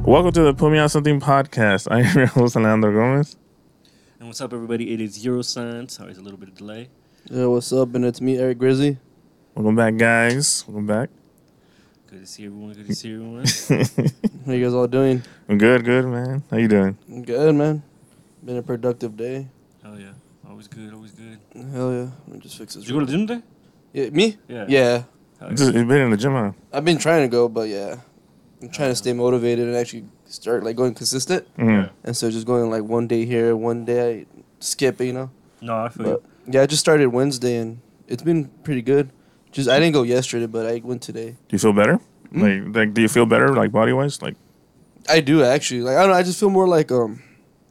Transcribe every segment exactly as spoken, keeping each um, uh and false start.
Welcome to the Put Me On Something podcast. I am your host, Alejandro Gomez. And what's up, everybody? It is Zero Sign. Sorry, it's a little bit of delay. Yeah, what's up? And it's me, Eric Grizzly. Welcome back, guys. Welcome back. Good to see everyone. Good to see everyone. How you guys all doing? I'm good, good, man. How you doing? I'm good, man. Been a productive day. Hell yeah. Always good, always good. Hell yeah. Let me just fix this. Did you go to the gym today? Yeah, me? Yeah. Yeah. Hell You yeah. You've been in the gym, huh? I've been trying to go, but yeah. I'm trying to stay motivated and actually start like going consistent. Mm-hmm. And so just going like one day here, one day I skip it, you know? No, I feel But you. yeah, I just started Wednesday and it's been pretty good. Just I didn't go yesterday, but I went today. Do you feel better? Mm. Like, like, do you feel better, like body wise? Like, I do actually. Like I don't know, I just feel more like um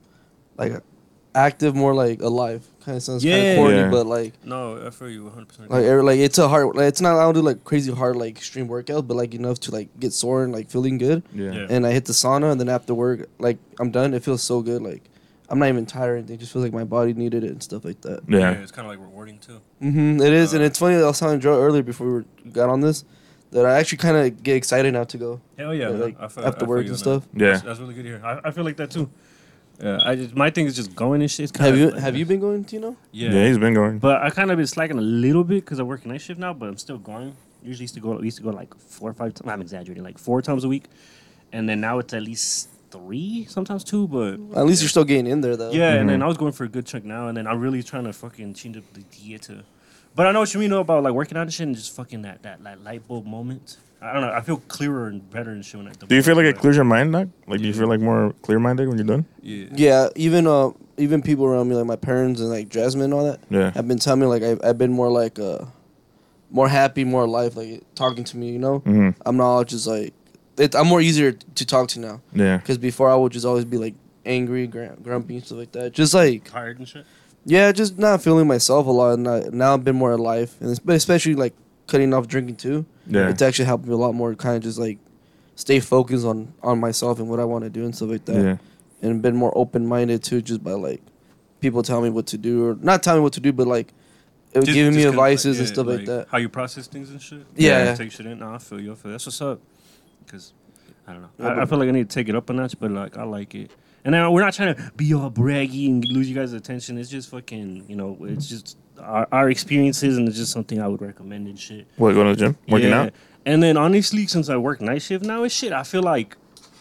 like active, more like alive. Kind of sounds kind Yeah. of corny, Yeah. but like No, I feel you one hundred percent. Like, every- like it's a hard. Like, it's not. I don't do like crazy hard like extreme workout, but like enough to like get sore and like feeling good. yeah. Yeah. And I hit the sauna, and then after work, like I'm done. It feels so good. Like I'm not even tired or anything. It just feels like my body needed it and stuff like that. Yeah. yeah, it's kind of like rewarding, too. Mm-hmm. It is, and Uh, it's funny. I was telling Joe earlier before we were, got on this that I actually kind of get excited now to go. Hell yeah. Yeah, man. like, I feel, after I feel work you and on stuff. that. Yeah. That's, that's really good to hear. I, I feel like that, too. Yeah, I just, my thing is just going and shit. It's Have kinda you like- Have you been going, Tino? Yeah. Yeah, he's been going. But I kind of been slacking a little bit because I work night shift now, but I'm still going. Usually used to go, we used to go like four or five times. I'm exaggerating, like four times a week. And then now it's at least three, sometimes two, but. At least you're still getting in there though. Yeah, and then Mhm. I was going for a good chunk now, and then I'm really trying to fucking change up the diet to. But I know what you mean though, about like working out and shit and just fucking that, that, that light bulb moment. I don't know. I feel clearer and better and shit when I Do you feel like it clears your mind, Doc? Like, do you Yeah. feel like more clear minded when you're done? Yeah. Yeah. Even uh, even people around me, like my parents and like Jasmine and all that, Yeah. have been telling me like I've, I've been more like uh, more happy, more alive, like talking to me. You know, Mm-hmm. I'm not just like it, I'm more easier to talk to now. Yeah. Because before I would just always be like angry, gr- grumpy, and stuff like that. Just like Tired and shit. yeah, just not feeling myself a lot. And I, now I've been more alive, and it's, but especially like cutting off drinking too. Yeah. It's actually helped me a lot more. Kind of just like stay focused on on myself and what I want to do and stuff like that. Yeah. And been more open minded too, just by like people telling me what to do or not telling me what to do, but like it was Just- giving me just kinda, like, advices and yeah, stuff like, that. How you process things and shit. Yeah. Take shit in. Nah, I feel you. I feel that's what's up. Because I don't know. Yeah, I, I but- feel like I need to take it up a notch, but like I like it. And then we're not trying to be all braggy and lose you guys' attention. It's just fucking, you know, it's just our, our experiences, and it's just something I would recommend and shit. What, going to the gym? Working Yeah. out? And then honestly, since I work night shift now and shit, I feel like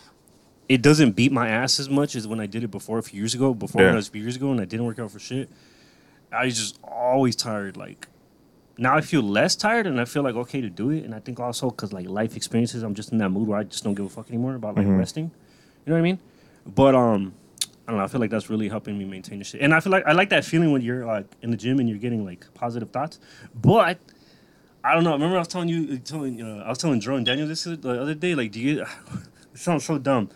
it doesn't beat my ass as much as when I did it before a few years ago. Before Yeah. when I was a few years ago and I didn't work out for shit, I was just always tired. Like now I feel less tired and I feel like okay to do it. And I think also because like life experiences, I'm just in that mood where I just don't give a fuck anymore about like Mhm. resting. You know what I mean? But um, I don't know. I feel like that's really helping me maintain the shit. And I feel like I like that feeling when you're like in the gym and you're getting like positive thoughts. But I don't know. Remember I was telling you, telling uh, I was telling Drew and Daniel this the other day. Like, do you? It sounds so dumb.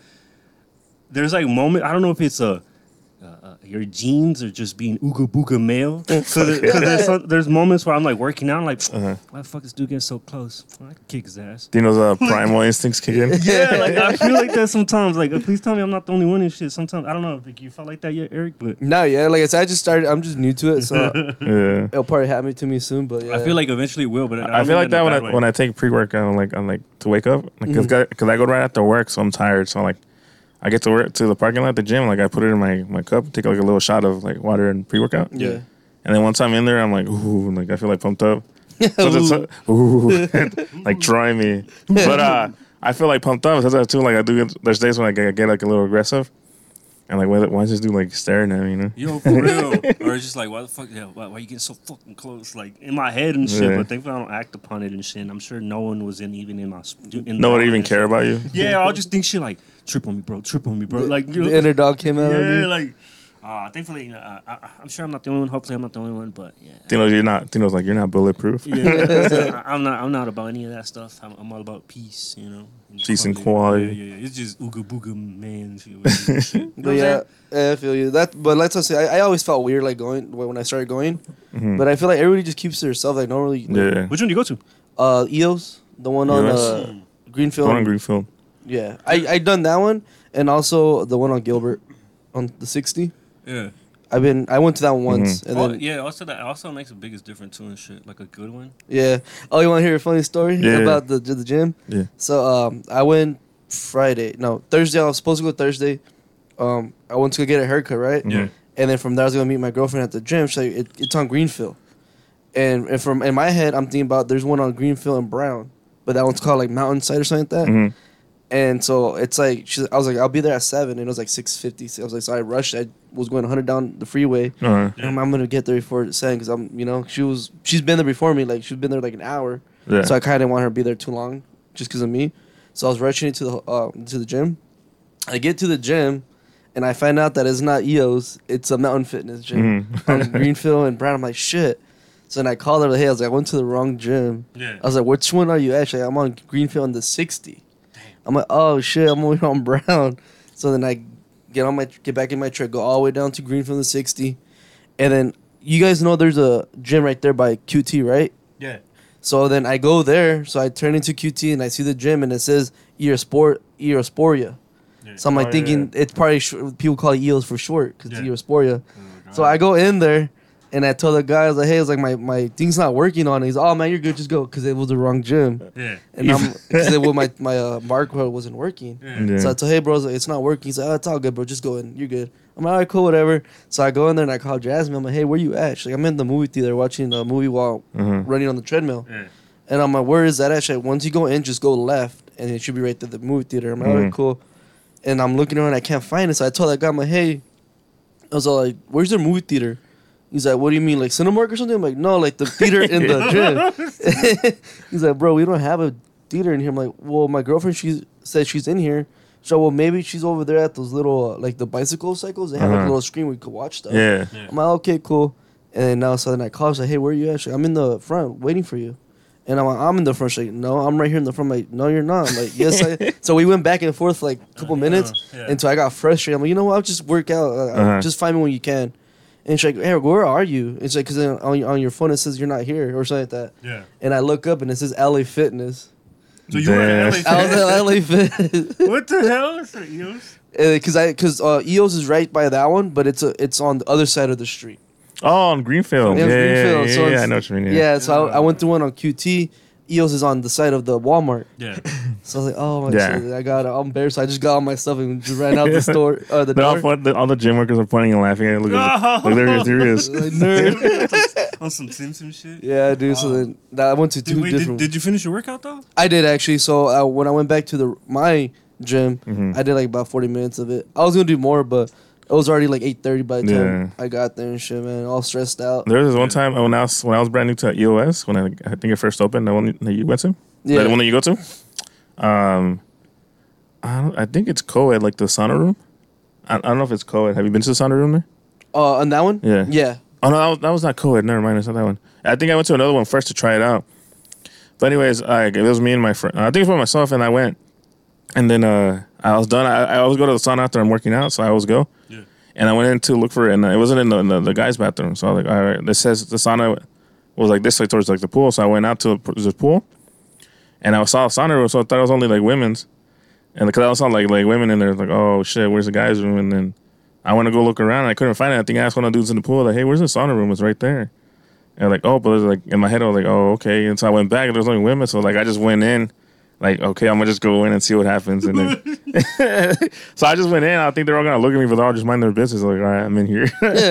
There's like moment. I don't know if it's a. Uh, uh, your genes or just being ooga booga male. So there- 'cause there's, some, there's moments where I'm like working out, like, Uh-huh. why the fuck this dude getting so close? Well, I can kick his ass. Dino's uh, primal instincts kick in? Yeah, like I feel like that sometimes. Like, please tell me I'm not the only one and shit. Sometimes I don't know if like, you felt like that yet, Eric, but No, yeah, like I said, I just started. I'm just new to it, so Yeah. it'll probably happen to me soon. But yeah. I feel like eventually it will. But I feel like that when I when I take pre workout, I'm like I'm like to wake up because Mhm. I go right after work, so I'm tired. So like I get to work to the parking lot at the gym, like I put it in my, my cup, take like a little shot of like water and pre workout, yeah. and then once I'm in there, I'm like ooh, like I feel like pumped up, so just, ooh, like try me. But uh, I feel like pumped up. Sometimes too, like I do. Get, there's days when I get, I get like a little aggressive, and like why, why is this dude like staring at me? You know? Yo, for real. Or it's just like, why the fuck, yeah, why, why you getting so fucking close? Like, in my head and shit, Yeah. but thankfully I don't act upon it and shit. And I'm sure no one was in, even in my... In No one the- even care about you. Yeah, I'll just think shit like, trip on me, bro, trip on me, bro. Like, you know, The inner dog came out. of yeah, me. like... Uh, thankfully, you know, uh, I, I'm sure I'm not the only one. Hopefully I'm not the only one, but yeah. Dino, you're not. Dino's like you're not bulletproof. Yeah, I- I'm not. I'm not about any of that stuff. I'm, I'm all about peace, you know. Peace and quality. Yeah, yeah, yeah. It's just ooga booga man shit. With shit. You know But what I'm yeah, saying? yeah, I feel you. That, but let's just say I, I always felt weird like going when I started going, Mhm. but I feel like everybody just keeps to themselves. Like no really. Like, Yeah. Which one do you go to? Uh, E O S, the one on E O S? uh, Greenfield. Going on Greenfield. Yeah, I I done that one, and also the one on Gilbert, on the sixty. Yeah. I've been I went to that one once, and Oh, then yeah. Also, that also makes the biggest difference too and shit. Like a good one. yeah. Oh, you want to hear a funny story Yeah. about the the gym? Yeah. So um, I went Friday. No, Thursday. I was supposed to go Thursday. Um, I went to go get a haircut, right? Yeah. And then from there, I was gonna meet my girlfriend at the gym. She's like, it, it's on Greenfield. And, and from in my head, I'm thinking about there's one on Greenfield and Brown, but that one's called like Mountainside or something like that. Mhm. And so it's like she's, I was like, I'll be there at seven, and it was like six fifty. So I was like, so I rushed. I was going one hundred down the freeway. Uh-huh. And I'm, I'm gonna get there before seven because I'm, you know, she was she's been there before me. Like she's been there like an hour. Yeah. So I kind of didn't want her to be there too long, just because of me. So I was rushing into the uh, to the gym. I get to the gym, and I find out that it's not E O's. It's a Mountain Fitness gym Mhm. on Greenfield and Brown. I'm like, shit. So then I called her, like, hey, I was like, I went to the wrong gym. Yeah. I was like, which one are you actually? I'm on Greenfield on the sixty. I'm like, oh shit, I'm over on Brown. So then I get on my get back in my truck, go all the way down to Greenfield the sixty, and then you guys know there's a gym right there by Q T, right? Yeah. So then I go there, so I turn into Q T and I see the gym and it says Eospor Eosporia. Yeah. So I'm like Oh, thinking yeah. it's probably sh- people call it Eos for short because Yeah. it's Eosporia. Oh, So I go in there and I told the guy, I was like, hey, I was like, my, my thing's not working on it. He's oh man, you're good, just go because it was the wrong gym. Yeah. And I'm because well, my my uh, barcode wasn't working. Yeah. Yeah. So I told hey bro, I was like, it's not working. He's like, oh, it's all good, bro. Just go in. You're good. I'm like, all right, cool, whatever. So I go in there and I call Jasmine. I'm like, hey, where you at? She's like, I'm in the movie theater watching a movie while Mhm. running on the treadmill. Yeah. And I'm like, where is that at? She's like, once you go in, just go left, and it should be right there, the movie theater. I'm like, all right, Mhm. cool. And I'm looking around, I can't find it. So I told that guy, I'm like, hey, I was all like, where's their movie theater? He's like, what do you mean, like Cinemark or something? I'm like, no, like the theater in the gym. He's like, bro, we don't have a theater in here. I'm like, well, my girlfriend, she said she's in here. So, well, maybe she's over there at those little, uh, like the bicycle cycles. They have like a Uh-huh. little screen where you could watch stuff. Yeah. Yeah. I'm like, okay, cool. And then now, so then I call. I was like, hey, where are you at? She's like, I'm in the front waiting for you. And I'm like, I'm in the front. She's like, no, I'm right here in the front. I'm like, no, you're not. I'm like, yes, I. So we went back and forth for like a couple minutes yeah. until I got frustrated. I'm like, you know what? I'll just work out. Uh, Uh-huh. Just find me when you can. And she's like, hey, where are you? It's like, because on, your- on your phone it says you're not here or something like that. Yeah. And I look up and it says L A Fitness. So you were at Damn. L A I was at L A Fitness. What the hell? Is that, you know? Because I because uh, E O's is right by that one, but it's a, it's on the other side of the street. Oh, on Greenfield. Yeah, Yeah, it was yeah, Greenfield, yeah, so yeah, it's- I know what you mean. Yeah, Yeah. so I, I went to one on Q T. E O's is on the side of the Walmart. Yeah. So I was like, oh my Yeah. god, I got it. I'm embarrassed. I just got all my stuff and just ran out the store. Uh, the They're all, door. fun, the, all the gym workers are pointing and laughing at it. Look at look, they're serious. Like, nerd. On some Simpson shit. Yeah, dude. So Wow. then that, I went to Did, two wait, did, different. did you finish your workout though? I did actually. So uh, when I went back to the my gym, Mhm. I did like about forty minutes of it. I was gonna do more, but it was already like eight thirty by the time Yeah. I got there and shit, man. All stressed out. There was this one time when I was when I was brand new to E O S when I, I think it first opened, the one that you went to, Yeah. the one that you go to. Um, I don't, I think it's co-ed, like the sauna room. I, I don't know if it's co-ed. Have you been to the sauna room there? Uh, on that one. Yeah. Yeah. Oh no, that was, that was not co-ed. Never mind, it's not that one. I think I went to another one first to try it out. But anyways, I, it was me and my friend. I think it was by myself, and I went. And then uh, I was done. I, I always go to the sauna after I'm working out, so I always go. Yeah. And I went in to look for it, and it wasn't in the, in the, the guy's bathroom. So I was like, all right, this says the sauna was like this, like towards like the pool. So I went out to the pool, and I saw a sauna room, so I thought it was only like women's. And because I saw like like women in there, like, oh shit, where's the guys' room? And then I went to go look around, and I couldn't find it. I think I asked one of the dudes in the pool, like, hey, where's the sauna room? It's right there. And like, oh, but it was like in my head, I was like, oh, okay. And so I went back, and there was only women. So like, I just went in. Like, okay, I'm gonna just go in and see what happens, and then so I just went in. I think they're all gonna look at me, but they'll all just mind their business. Like, all right, I'm in here.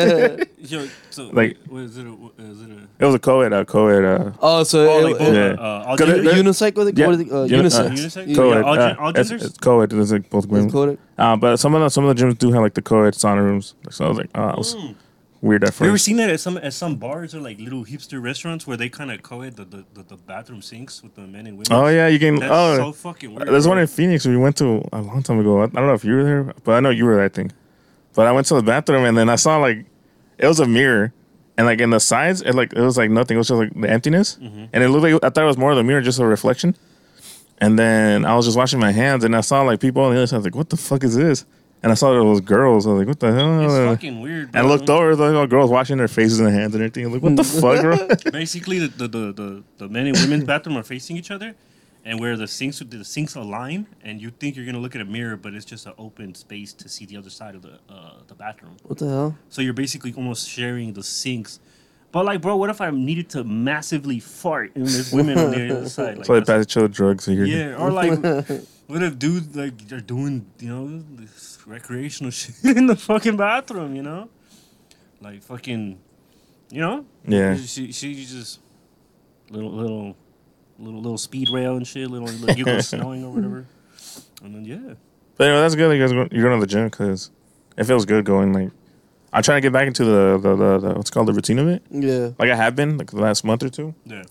Yo, so Like- what is it? A, what is it a? It was a co-ed, uh, co-ed, uh, Oh, so Oh, it, like it, both, Yeah. uh, all Cause genders? they're- unisex with it? Yeah. What is it? Uh, Uni- unisex. uh, Unisex? Yeah. co-ed. Yeah, all, gen- uh, all it's, genders? it's co-ed. It's like both women. It's coded. Uh, but some of the some of the gyms do have like the co-ed sauna rooms. So I was like, oh, it was Mm. weird at Have you ever first. seen that at some at some bars or like little hipster restaurants where they kind of co-ed the, the, the, the bathroom sinks with the men and women? Oh yeah, you can. That's oh, so fucking weird. there's bro. one in Phoenix we went to a long time ago. I, I don't know if you were there, but I know you were there, I think. But I went to the bathroom and then I saw like it was a mirror, and like in the sides, it like it was like nothing. It was just like the emptiness, Mm-hmm. and it looked like I thought it was more of the mirror, just a reflection. And then I was just washing my hands, and I saw like people on the other side. I was like, "What the fuck is this?" And I saw there was girls. I was like, "What the hell?" It's And fucking weird. I bro. looked over, there was like, girls washing their faces and hands and everything. I'm like, "What the fuck, bro?" Basically, the, the, the, the, the men and women's bathroom are facing each other, and where the sinks the sinks align, and you think you're gonna look at a mirror, but it's just an open space to see the other side of the uh, the bathroom. What the hell? So you're basically almost sharing the sinks. But like, bro, what if I needed to massively fart and there's women on the other side? Like, So they that's- pass each other drugs. So you're yeah, or like What if dudes like they're doing, you know, this recreational shit in the fucking bathroom, you know? Like fucking, you know? Yeah. She she just little little little little speed rail and shit, little, little you go snowing or whatever. And then yeah. But anyway, that's good that you guys go, you're going to the gym because it feels good going. Like, I'm trying to get back into the, the, the, the what's called the routine of it. Yeah. Like I have been like the last month or two. Yeah.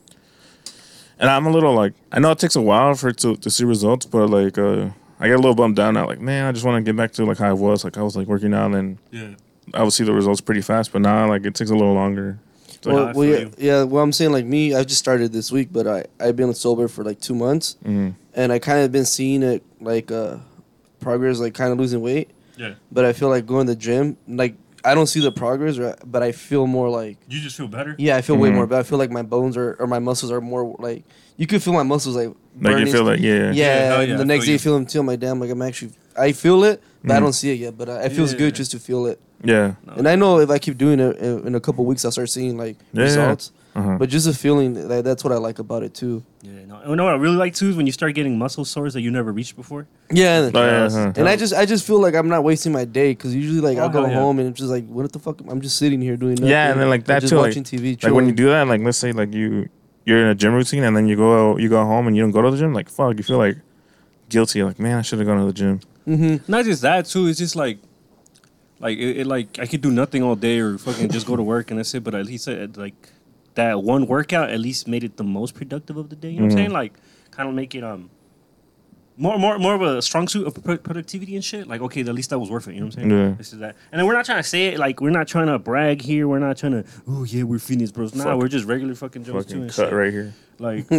And I'm a little like, I know it takes a while for it to, to see results, but like, uh, I get a little bummed down now. Like, man, I just want to get back to like how I was. Like I was like working out and Yeah. I would see the results pretty fast, but now like it takes a little longer. So Well, I well feel yeah, you. yeah. Well, I'm saying like me, I just started this week, but I I've been sober for like two months, Mm-hmm. and I kind of been seeing it like uh progress, like kind of losing weight. Yeah. But I feel like going to the gym, like I don't see the progress, right? But I feel more like You just feel better? yeah, I feel way Mhm. more. But I feel like my bones are or my muscles are more like you could feel my muscles like Like burning. you feel like, yeah. yeah, Yeah, hell and yeah, the I next feel day you. you feel them too. I'm like damn, like I'm actually I feel it, but I Mhm. don't see it yet. But uh, it feels Yeah. good just to feel it. Yeah. No. And I know if I keep doing it in, in a couple weeks, I'll start seeing like Yeah. results. Uh-huh. But just a feeling that that's what I like about it too. Yeah, no. You know what I really like too is when you start getting muscle sores that you never reached before. Yeah, and, Oh, yeah, Yes. uh-huh. and I just I just feel like I'm not wasting my day because usually like Oh, I'll go hell yeah. home and it's just like what the fuck I'm just sitting here doing nothing. Yeah, and then, like, or that just too, like- watching T V. Like when you chilling. do that, like let's say like you you're in a gym routine and then you go you go home and you don't go to the gym, like fuck, you feel like guilty. Like man, I should have gone to the gym. Mhm. Not just that too. It's just like, like it, it like I could do nothing all day or fucking just go to work and that's it. But at least uh, like that one workout at least made it the most productive of the day. You know what I'm Mhm. saying? Like kind of make it um more more more of a strong suit of pro- productivity and shit. Like okay, at least that was worth it. You know what I'm saying? Yeah. This is that. And then we're not trying to say it like we're not trying to brag here. We're not trying to oh yeah we're fitness bros. Nah, Fuck. we're just regular fucking Joes too Fucking and cut shit. right here. Like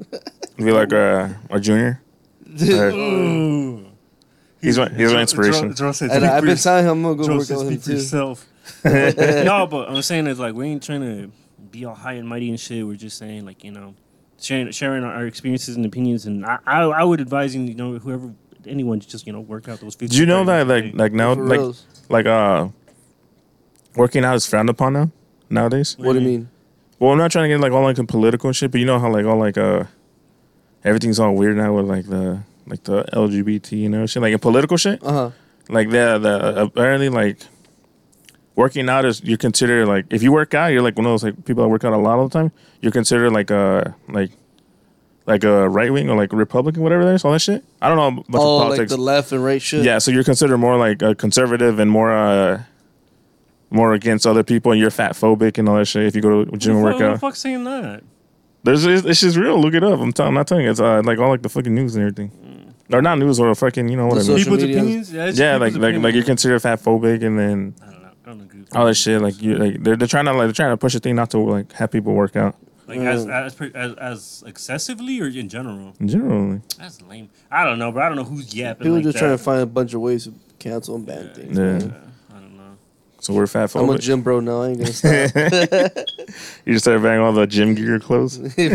Be like uh, our junior. Uh, ooh. he's my he's my inspiration. Joe- Joe said, And "Speak I've for been yourself." telling him I'm gonna go Joe work said, out with him speak for too. yourself. No, but I'm saying is like we ain't trying to be all high and mighty and shit. We're just saying like you know, sharing sharing our experiences and opinions. And I I, I would advise you know whoever anyone to just you know work out those. Do you know that like like like now For like reals. like uh working out is frowned upon now nowadays? What do you mean? Well, I'm not trying to get like all like political and shit, but you know how like all like uh everything's all weird now with like the like the L G B T and everything, like in political shit. Uh huh. Like the the apparently like working out is you're considered like if you work out, you're like one of those like people that work out a lot all the time. You're considered like a like like a right wing or like Republican, whatever that is, all that shit. I don't know much Oh, of like politics. the left and right shit. Yeah, so you're considered more like a conservative and more uh more against other people, and you're fat phobic and all that shit. If you go to a gym and Who work the out, fuck saying that? there's it's, it's just real. Look it up. I'm, t- I'm not telling you. It's uh, like all like the fucking news and everything, or not news or fucking you know what I The mean. social People's media. opinions. Yeah, it's Yeah, like people's like like you're opinions. considered fat phobic, and then I don't know. I don't agree. with all that shit. Like you like they're they're trying to like they're trying to push a thing not to like have people work out Like as Mm. as, per- as as excessively or in general. in general. That's lame. I don't know, but I don't know who's yapping. People like just that. trying to find a bunch of ways to cancel and ban things. Yeah. man. I don't know. So we're fat I'm a phobic. gym bro now. I ain't gonna stop. You just started buying all the gym gear clothes.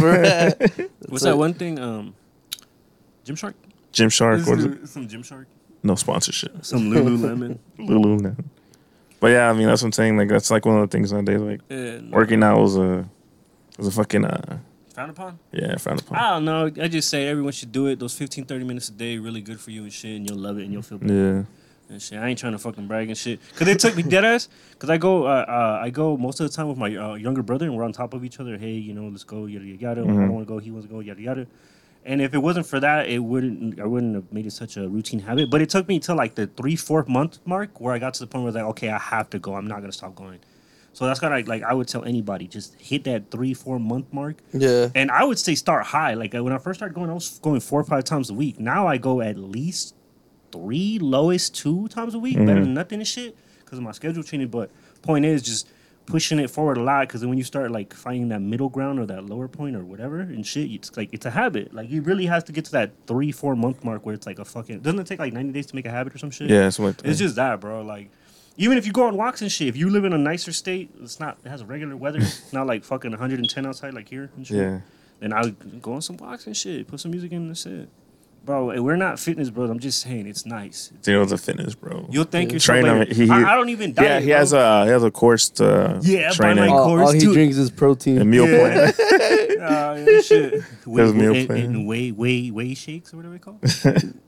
What's that one thing? Um, Gymshark. Gym Shark. What is it? Some some Gymshark. No sponsorship. Some Lululemon. Lulu now. But yeah, I mean that's what I'm saying. Like that's like one of the things nowadays. Like Yeah, no. working out was a was a fucking uh Frowned upon? yeah frowned upon. I don't know. I just say everyone should do it. Those fifteen, thirty minutes a day really good for you and shit, and you'll love it and you'll feel better. Yeah. And shit. I ain't trying to fucking brag and shit. Cause it took me dead ass. Cause I go, uh, uh, I go most of the time with my uh, younger brother, and we're on top of each other. Hey, you know, let's go, yada yada yada. When I Mhm. don't want to go, he wants to go, yada yada. And if it wasn't for that, it wouldn't. I wouldn't have made it such a routine habit. But it took me till like the three, four month mark where I got to the point where I was like, okay, I have to go. I'm not gonna stop going. So that's kind of like, like I would tell anybody, just hit that three, four month mark. Yeah. And I would say start high. Like uh, when I first started going, I was going four or five times a week. Now I go at least three, lowest two times a week. Better Mhm. than nothing and shit because of my schedule changing. But point is just pushing it forward a lot because then when you start like finding that middle ground or that lower point or whatever and shit, it's like it's a habit. Like it really has to get to that three, four month mark where it's like a fucking. Doesn't it take like ninety days to make a habit or some shit? Yeah, so like It's just that, bro. Like, even if you go on walks and shit, if you live in a nicer state, it's not, it has a regular weather, it's not like fucking one hundred ten outside like here and shit. yeah. Then I would go on some walks and shit, put some music in and that's it. Bro, and we're not fitness, bro. I'm just saying, it's nice. Dino's a fitness, bro. You'll thank Yeah. yourself Train him. later. He- he- I, I don't even diet, Yeah, he bro. has a he has a course to Yeah, train by in. my- All, course, all he too. drinks is protein. A meal Yeah. plan. Uh, yeah, shit. Whey, His meal and, plan. and whey, whey, whey shakes or whatever they call.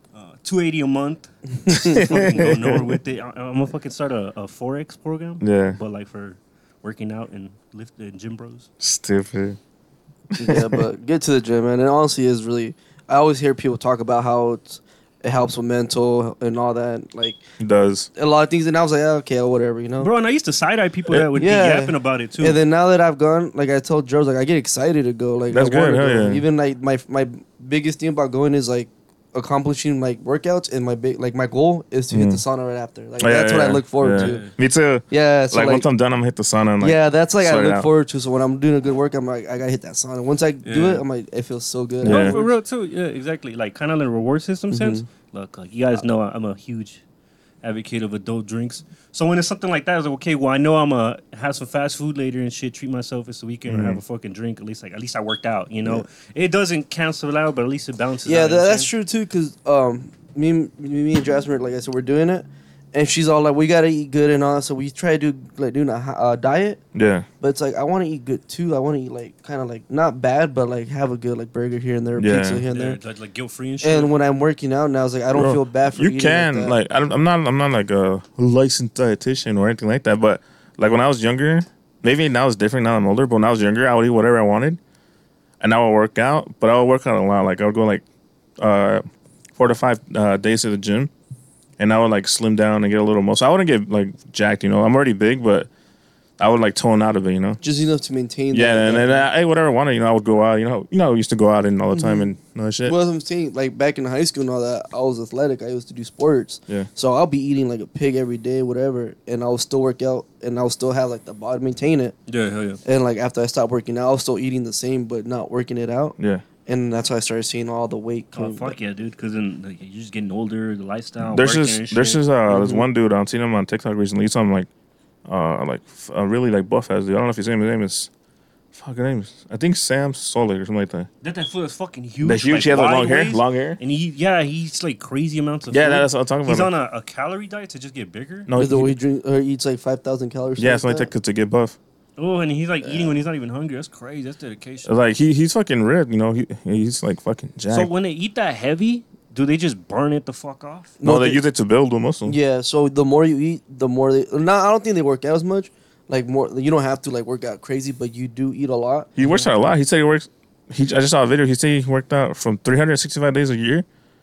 two eighty a month. Fucking go nowhere with it. I, I'm gonna fucking start a, a forex program. Yeah. But like for working out and lift and gym bros. Stupid. Yeah, but get to the gym, man. And honestly, is really. I always hear people talk about how it's, it helps with mental and all that, like It does. a lot of things. And I was like, oh, okay, whatever, you know. Bro, and I used to side eye people that would Yeah. be yapping about it too. And then now that I've gone, like I told Joe, like I get excited to go. Like That's I wanna good, hell go. yeah. Even like my my biggest thing about going is like accomplishing like workouts, and my big like my goal is to hit Mm. the sauna right after. Like Oh, yeah, that's what I yeah, look forward yeah. to. Me too. Yeah, so like, like, once I'm done, I'm gonna hit the sauna. And, like, yeah, that's like I sweat it look out. forward to. So when I'm doing a good workout, I'm like I gotta hit that sauna. Once I do Yeah. it, I'm like it feels so good. Yeah. No, for real too. Yeah, exactly. Like kind of in a reward system sense. Mhm. Look, like you guys know, I'm a huge advocate of adult drinks. So when it's something like that, I was like, okay, well, I know I'm gonna have some fast food later and shit. Treat myself. It's the weekend and have a fucking drink. At least, like, at least I worked out. You know, it doesn't cancel it out, but at least it balances. Yeah, out, you know that, what I'm that's saying? true too. Cause um, me, me, me and Jasmine, like I said, we're doing it, and she's all like, "We gotta eat good and all." that. So we try to do like doing a hi- uh, diet, Yeah. but it's like I want to eat good too. I want to eat like kind of like not bad, but like have a good like burger here and there, Yeah. pizza here and Yeah, there. like, like guilt free and shit. And when I'm working out now, it's like I don't Bro, feel bad for you eating can like, that. like I don't, I'm not I'm not like a licensed dietitian or anything like that, but like when I was younger, maybe now it's different. Now I'm older, but when I was younger, I would eat whatever I wanted, and I would work out. But I would work out a lot. Like I would go like uh, four to five uh, days to the gym, and I would like slim down and get a little muscle. I wouldn't get like jacked, you know. I'm already big, but I would like tone out of it, you know. just enough to maintain. Yeah, that, and that- then I ate whatever I wanted. You know, I would go out. You know, you know, I used to go out and all the time and all that shit. Well, I'm saying, like back in high school and all that, I was athletic. I used to do sports. Yeah. So I'll be eating like a pig every day, whatever, and I'll still work out, and I'll still have like the body maintain it. yeah, hell yeah. And like after I stopped working out, I was still eating the same, but not working it out. Yeah. And that's how I started seeing all the weight Oh coming. fuck back. yeah, dude! Because then like, you're just getting older, the lifestyle. There's working this, and there's shit. this, uh, there's Mhm. one dude. I've seen him on TikTok recently. He's something like, uh, like f- uh, really like buff ass dude. I don't know if his name. His name is, fuck, his name is. I think Sam Solik or something like that. That that foot is fucking huge. The huge. like, he has like wide long hair. waist, Long hair. And he, yeah, he eats like crazy amounts of. Yeah, food. that's what I'm talking He's about. on a, a calorie diet to just get bigger. No, Is the he- way he drink or eats like five thousand calories. yeah, like something like that 'cause to get buff. Oh, and he's like eating when he's not even hungry. That's crazy. That's dedication. Like he, he's fucking ripped. You know, he, he's like fucking jacked. So when they eat that heavy, do they just burn it the fuck off? no, No, they they- use it to build the muscle. Yeah. So the more you eat, the more they. No, I don't think they work out as much. Like more, you don't have to like work out crazy, but you do eat a lot. He works out a lot. He said he works. He I just saw a video. He said he worked out from three hundred sixty-five days a year.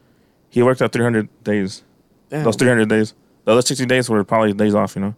He worked out three hundred days. Damn. Those three hundred days. The other sixty days were probably days off, you know.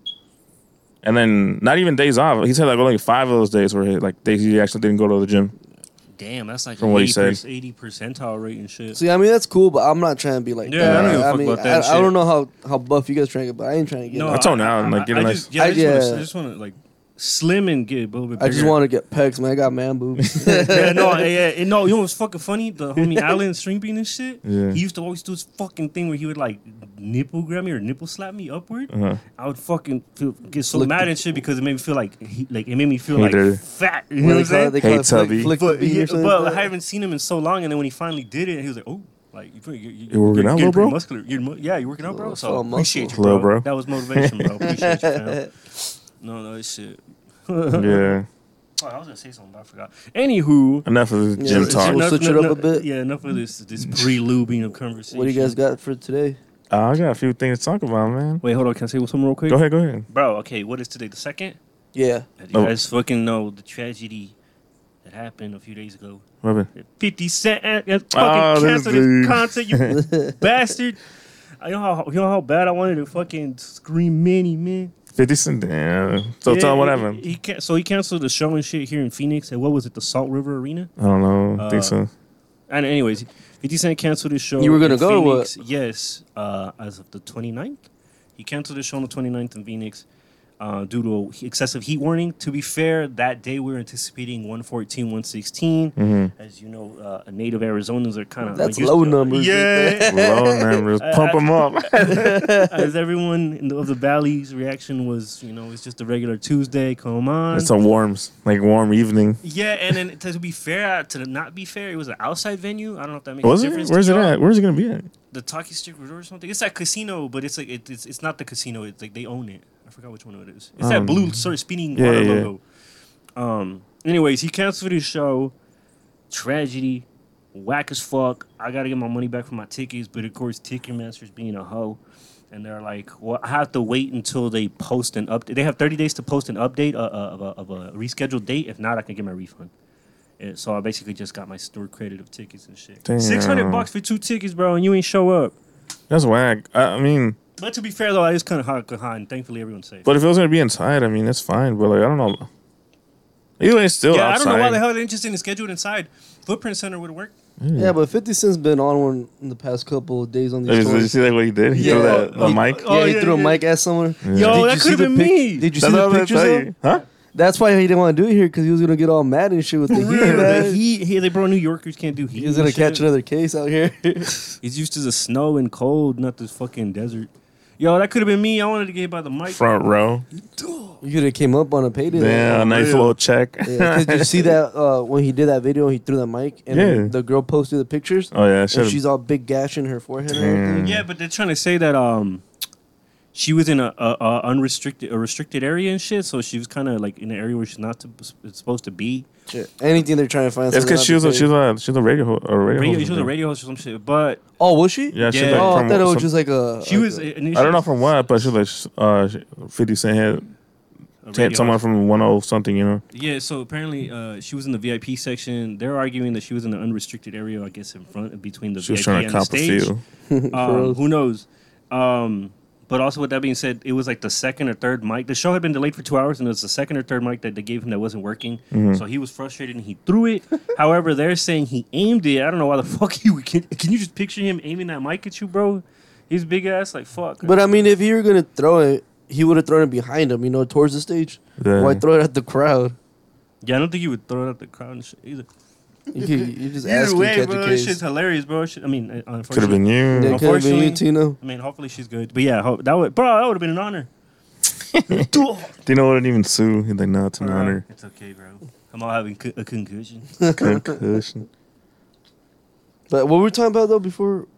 And then not even days off. He said like only five of those days were like days he actually didn't go to the gym. Damn, that's like From what he eighty said. per- eighty percentile rate and shit. See, I mean that's cool, but I'm not trying to be like Yeah, that. I don't give a I fuck mean, about that I, I shit. don't know how, how buff you guys trying to get, but I ain't trying to get. No, No, I told him now, like, get a I nice- just, yeah, I I- just wanna- yeah. I just want to like slim and get a little bit bigger. I just want to get pecs, man. I got man boobs. yeah, no, yeah, yeah, no. You know what's fucking funny? The homie Alan String Bean and shit. Yeah. He used to always do this fucking thing where he would like nipple grab me or nipple slap me upward. Uh-huh. I would fucking feel, get so Flick mad the- and shit because it made me feel like he, like it made me feel Hater. like fat. You know What what I'm they call it? saying? They call Hey, it flick, Tubby. flick the But, bean yeah, or something but like I that. haven't seen him in so long, and then when he finally did it, he was like, "Oh, like you, you, you, You working you're out, getting little bro? pretty muscular. You're, mu- yeah, you working out, bro. Oh, So all appreciate you, muscle. bro. Little bro. That was motivation, bro. Appreciate you, fam. No, no, it's shit. Yeah. Oh, I was gonna say something, but I forgot. Anywho, Enough of this Yeah, gym it's- talk. We'll enough- switch it no- up no- a bit. Yeah, enough of this this pre-lubing of conversation. What do you guys got for today? Uh, I got a few things to talk about, man. Wait, hold on. Can I say something real quick? Go ahead, go ahead. Bro, okay, what is today? The second? Yeah. Do you Oh. guys fucking know the tragedy that happened a few days ago? Robin. fifty Cent uh, uh, fucking Oh, this canceled his dude. concert, you bastard. I know how you know how bad I wanted to fucking scream Manny, man. fifty Cent. Damn. So Yeah, tell him what he- happened. He, can- so he canceled the show and shit here in Phoenix. And what was it? The Salt River Arena. I don't know. I Uh, think so. And anyways, fifty Cent canceled his show. You were gonna in go or Phoenix. Yes, uh, as of the twenty-ninth. He canceled his show on the twenty-ninth in Phoenix uh, due to a excessive heat warning. To be fair, that day we were anticipating one fourteen, one sixteen. Mm-hmm. As you know, uh, native Arizonans are kind of That's low numbers. Yeah. Low numbers. I- Pump I- them up. As everyone in the, of the Valley's reaction was, you know, it's just a regular Tuesday. Come on. It's a warm, like warm evening. Yeah, and then to be fair, to not be fair, it was an outside venue. I don't know if that makes Was a it? difference. Where's to it y'all. at? Where's it gonna be at? The Talkie Stick Resort or something. It's that casino, but it's like it, it's it's not the casino. It's like they own it. I forgot which one it is. It's that Um, blue sort of spinning yeah, water yeah, yeah. logo. Um. Anyways, he canceled his show. Tragedy. whack as fuck. I gotta get my money back for my tickets, but of course, Ticketmaster's being a hoe. And they're like, well, I have to wait until they post an update. They have thirty days to post an update uh, uh, of, a, of a rescheduled date. If not, I can get my refund. And so I basically just got my store credit of tickets and shit. Damn. six hundred bucks for two tickets, bro, and you ain't show up. That's whack. I, I mean, But to be fair, though, I is kind of hot behind. Thankfully, everyone's safe. but if it was gonna be inside, I mean, that's fine. But like, I don't know. Either way, it's still yeah, outside. I don't know why the hell they're interested in scheduled inside. Footprint Center would work. Yeah, but fifty Cent's been on one in the past couple of days on Did these you, did you stories. see that what he did? He Yeah. threw that the He- mic. Oh, yeah, he yeah, threw a yeah. mic at someone. Yeah. Yo, Did that you see could have the been pic- me. Did you That's see what the I'm gonna pictures? tell though? you. Huh? That's why he didn't want to do it here because he was gonna get all mad and shit with the heat. The Man. heat, hey, they bro, New Yorkers can't do heat. He was gonna and catch shit. another case out here. He's used to the snow and cold, not this fucking desert. Yo, that could have been me. I wanted to get by the mic. Front row. You could have came up on a payday. Yeah, a nice little check. Yeah, did you see that uh, when he did that video? He threw that mic, and Yeah. then the girl posted the pictures, Oh yeah, and should she's all big gash in her forehead and Damn. everything. Yeah, but they're trying to say that um, she was in a, a, a unrestricted, a restricted area and shit. So she was kind of like in an area where she's not to, supposed to be. Shit. Anything they're trying to find. It's something because not she to was a, pay. she was a she was a radio ho- a radio. Radio, host she was a thing. radio host or some shit. But Oh, was she? Yeah, she Yeah. like Oh, I from thought it was some- just like a. she like was. a- Initially I don't know from what, but she was like uh, Fifty Cent had a had radio someone host. from one oh something, you know. Yeah, so apparently uh, she was in the V I P section. They're arguing that she was in the unrestricted area, I guess, in front between the She was V I trying P to and the cop a stage. feel. Um, real. who knows? Um, but also, with that being said, it was like the second or third mic. The show had been delayed for two hours, and it was the second or third mic that they gave him that wasn't working. Mm-hmm. So he was frustrated and he threw it. However, they're saying he aimed it. I don't know why the fuck he can. Can you just picture him aiming that mic at you, bro? He's big ass, like fuck. But I mean, if you were gonna throw it, he would have thrown it behind him, you know, towards the stage. Yeah. Why throw it at the crowd? yeah, I don't think you would throw it at the crowd and shit either. You, could, you just Either asking way, catch bro, a this case. shit's hilarious, bro. Shit- I mean, uh, Could have unfortunately, been you. Yeah, could have been you, Unfortunately- Tino. I mean, hopefully she's good. But yeah, ho- that would, bro, that would have been an honor. Dino wouldn't even sue. He's like, no, it's an Bro, honor. It's okay, bro. I'm all having co- a concussion. Concussion. But what were we talking about though before?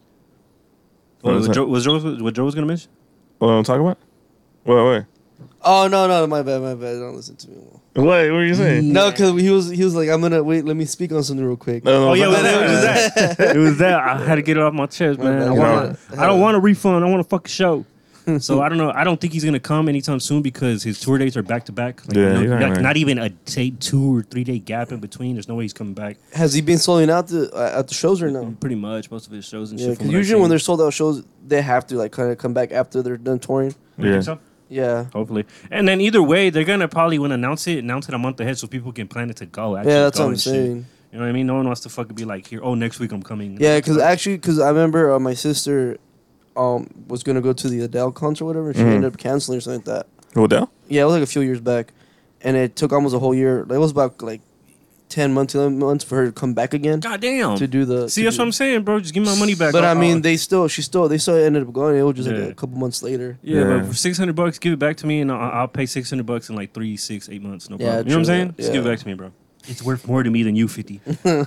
What Oh, was was, that? Joe, was Joe what Joe was gonna mention? What am I talking about? Wait, wait. Oh no, no, my bad, my bad. Don't listen to me. What? What were you saying? No, because he was he was like, I'm gonna wait. Let me speak on something real quick. No, no, Oh yeah, it no, was no, that. It was no. that. It was that. I had to get it off my chest, My man. bad. I, You want, know, I don't want a refund. I want a fucking show. So I don't know. I don't think he's gonna come anytime soon because his tour dates are back to back. Like, Yeah, no- he's not like, gonna- not even a say two or three day gap in between. There's no way he's coming back. Has he been selling out the uh, at the shows or no? Pretty much most of his shows and Yeah, shit. because from what I've usually when seen. they're sold out shows, they have to like kind of come back after they're done touring. You think Yeah. so? Yeah, Hopefully. And then either way, they're gonna probably when announce it, announce it a month ahead so people can plan it to go. Actually yeah, that's go what I'm and shit. saying. You know what I mean? No one wants to fucking be like, here, oh, next week I'm coming. Yeah, because actually, because I remember uh, my sister um was gonna go to the Adele concert or whatever, and she Mhm. ended up canceling or something like that. Odell? Yeah, it was like a few years back, and it took almost a whole year. It was about like ten months, eleven months for her to come back again God damn. to do the. See, to that's do- what I'm saying, bro. Just give me my money back. But I I'll- mean, I'll- they still, she still, they still ended up going. It was just like Yeah. a couple months later. yeah, Yeah. but for six hundred bucks, give it back to me, and I'll, I'll pay six hundred bucks in like three, six, eight months. No Yeah, problem. You know what I'm true, saying? Just give it yeah. back to me, bro. It's worth more to me than you fifty.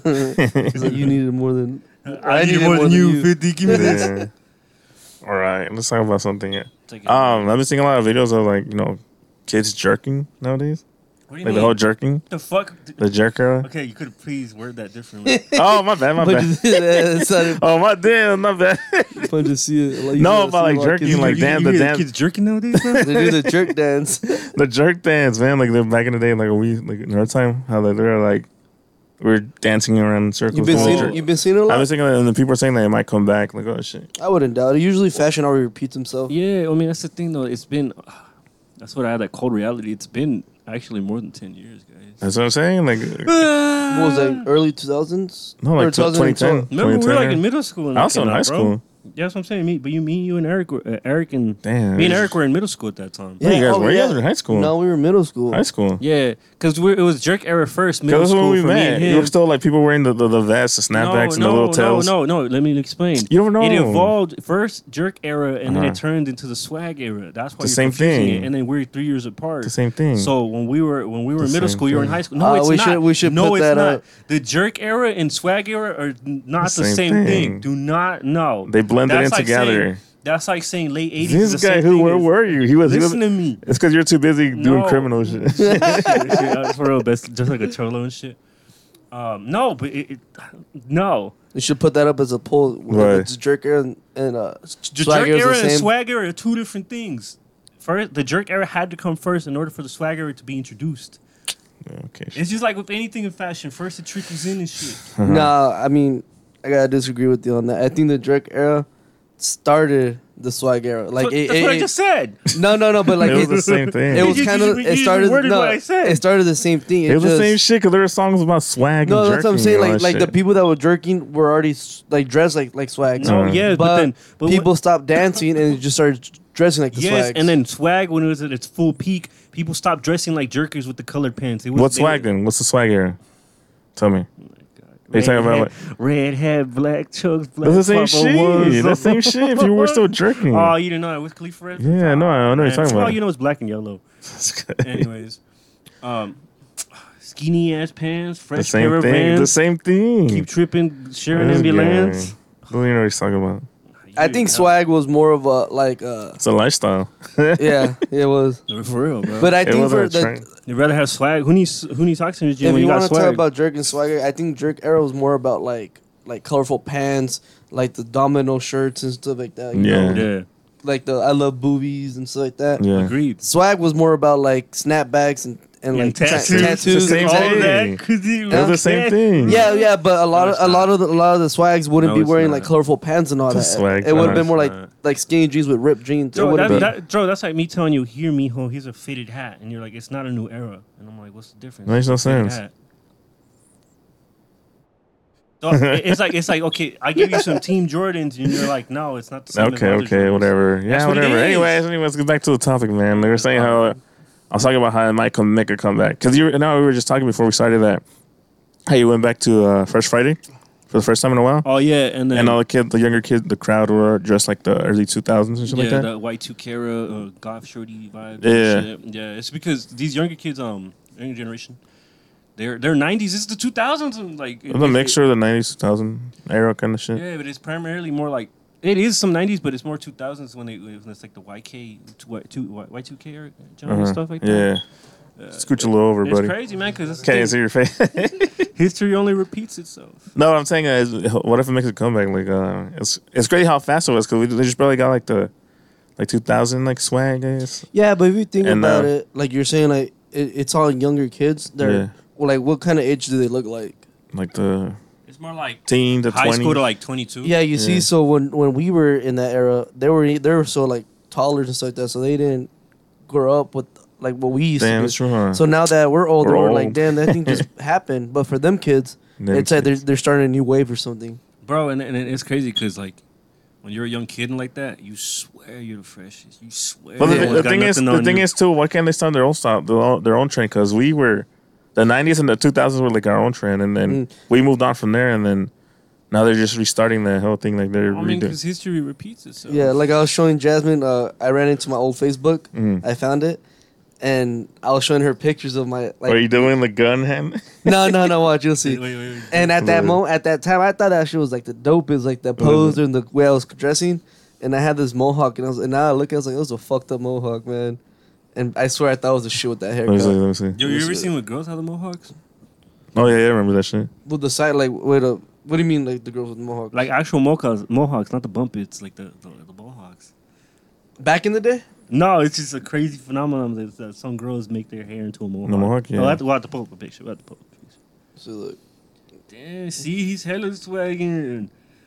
It's like you needed more than. I need more than you fifty. Give me this. Yeah. All right, let's talk about something. Yeah. Take it. Um, I've been seeing a lot of videos of like you know, kids jerking nowadays. What do you Like mean? the whole jerking, the fuck? the jerker. Okay, you could please word that differently. Oh my bad, my But bad. it sounded Oh my damn, my bad. fun to see it. Like, you No, gotta but, see like, a lot of jerking, kids- like, you, damn, you the hear damn- kids jerking nowadays, man? they do the jerk dance. The jerk dance, man. Like the back in the day, like we like in our time, how like, they were like we were dancing around in circles. You've been and seeing, jerk- you've been seeing it a I've lot. been seeing it, and the people are saying that it might come back. Like oh shit. I wouldn't doubt it. Usually, fashion already repeats himself. Yeah, I mean that's the thing though. It's been that's what I had that cold reality. It's been actually more than ten years, guys. That's what I'm saying. Like What was that? Early two thousands? no, like twenty ten. Remember we were like in middle school. And I was that in came high out, bro. school. Yeah, that's what I'm saying. Me, but you, me, you, and Eric, were, uh, Eric and Damn. me and Eric were in middle school at that time. Where you guys oh, were? You yeah. guys were in high school. No, we were middle school. High school. Yeah, because it was jerk era first. Middle Because that's school when we for me met. and You were him. still like people wearing the, the, the vests, the snapbacks, and the little tails. No, no, no. Let me explain. You don't know. It evolved first jerk era, and then Uh-huh. it turned into the swag era. That's why The you're same confusing thing. It. And then we're three years apart. The same thing. So when we were when we were The in middle same school, you were in thing. high school. No, Uh, it's we not. should- we should no, put it's that not. up. The jerk era and swag era are n- not the, The same, same thing. thing. Do not no. They blended That's in like together. saying- that's like saying late eighties. is This the guy, same who? thing Where as- were you? He was. He was Listen to me. it's because you're too busy doing No. criminal shit. Shit, shit, that's for real, best, just like a cholo and shit. Um, no, but it, it, no. You should put that up as a poll. Right. It's jerk era and, and uh, The swag jerk era's era the and same. swag era are two different things. First, the jerk era had to come first in order for the swag era to be introduced. Okay. It's just like with anything in fashion. First, it trickles in and shit. Nah, I mean, I gotta disagree with you on that. I think the jerk era started the swag era. Like So it, that's it, what I it- just said. No, no, no. But like It was it, the same thing. it was You- kind you- of. you It just started. reworded No, what I said. it started the same thing. It was the just- same shit because there were songs about swag. No, and that's what I'm jerking saying. and all Like, that like the shit. people that were jerking were already s- like dressed like like swags. No, Uh, yeah, but, but, then but people what- stopped dancing and just started dressing like the yes, swags. and then swag when it was at its full peak, people stopped dressing like jerkers with the colored pants. It was, What's they swag were- then? What's the swag era? Tell me. Are you Red talking about hat, like red hat, black chucks, black that's the same Papa ones. shit? That's the same shit. If you were still jerking. Oh, you didn't know that with Khalifa Red? Yeah, no, I know what you're talking All about. you know is black and yellow. Anyways, um, skinny ass pants, the fresh same pair of thing. Vans, The same thing. keep tripping, sharing This ambulance. guy. Don't even know what he's talking about. I think swag was more of a like uh It's a lifestyle. yeah, it was. For real, bro. But I It think wasn't for a the trend. you'd rather have swag. Who needs who needs socks in the gym if when you you want got to talk swag? about jerk and swag, I think jerk era was more about like like colorful pants, like the domino shirts and stuff like that. you Yeah. know? yeah, Like the I love boobies and stuff like that. Yeah. agreed. Swag was more about like snapbacks and and And like ta- tattoos. tattoos. It's the same and All all thing. that. that because you It was the same thing. Yeah, yeah, but a lot of a lot of the, a lot of the swags wouldn't No, be it's wearing not. like colorful pants and all The that. swag, it would have no, been more it's like not. like skinny jeans with ripped jeans. It Joe, would've that, been- that, Joe, that's like me telling you, here, mijo, here's a fitted hat. And you're like, it's not a new era. And I'm like, what's the difference? Makes no It's a fitted sense. hat. So it's like, it's like, okay, I give you some Team Jordans, and you're like, no, it's not the same. as Okay, other okay, Jordans. whatever. That's Yeah, what it whatever. is. Anyways, anyways, let's get back to the topic, man. They were saying how uh, I was talking about how it might come make a comeback because you. Now we were just talking before we started that how you went back to uh, Fresh Friday for the first time in a while, Oh, yeah. And then, and all the kids, the younger kids, the crowd were dressed like the early two thousands and shit yeah, like that. the white two Kara, uh, goth shorty vibe. Yeah. and shit. Yeah. It's because these younger kids, um, younger generation, they're they're nineties. It's the two thousands. And like, It was a mixture of the nineties, two thousand era kind of shit. Yeah, but it's primarily more like it is some nineties, but it's more two thousands when they when it's like the Y K Y two Y two K era genre and Uh-huh. stuff like Yeah. that. Uh, Scooch a little over, it's buddy. crazy, man, because Can't even see your face. history only repeats itself. No, what I'm saying is, what if it makes a comeback? Like, uh, it's it's great how fast it was because they just barely got like the like two thousand like swag, I guess. Yeah, but if you think And, about uh, it, like you're saying, like it, it's all younger kids. They're Yeah. well, like what kind of age do they look like? Like the It's more like teen to high twenty. school to like twenty-two. Yeah, you see. Yeah. So when when we were in that era, they were they were so like taller and stuff like that. So they didn't grow up with like what we used Damn, to. that's do. true, huh? So now that we're older, We're we're, like, old. damn, that thing just happened. But for them kids, Them it's like they're kids. they're starting a new wave or something. bro, and, and it's crazy because like when you're a young kid and like that, you swear you're the freshest. You swear. But the, no thi- one's the got thing is, nothing the on thing you. is too. Why can't they start their own style, their own, their own trend? Because we were, the nineties and the two thousands were like our own trend, and then Mm. we moved on from there, and then now they're just restarting the whole thing. Like they're I mean, redoing. because history repeats itself. Yeah, like I was showing Jasmine. Uh, I ran into my old Facebook. Mhm. I found it, and I was showing her pictures of my like. Are you doing the gun hand? No, no, no. Watch, you'll see. Wait, wait, wait. And at that Love it. moment, at that time, I thought that shit was like the dopest, like the pose and the way I was dressing. And I had this mohawk, and I was, and now I look, I was like, it was a fucked up mohawk, man. And I swear, I thought it was the shit with that Let me see. haircut. Let me see. Yo, you ever Bullshit. seen when girls have the mohawks? Oh yeah, yeah, I remember that shit. With the side, like, wait up. What do you mean, like the girls with mohawks? Like actual mohawks, mohawks, not the bump. It's like the the, the mohawks. Back in the day? No, it's just a crazy phenomenon that, that some girls make their hair into a mohawk. A mohawk, yeah. Oh, we'll have to, we'll have to pull up a picture. We'll have to pull up a picture. So look. Damn, see, he's hella swagging.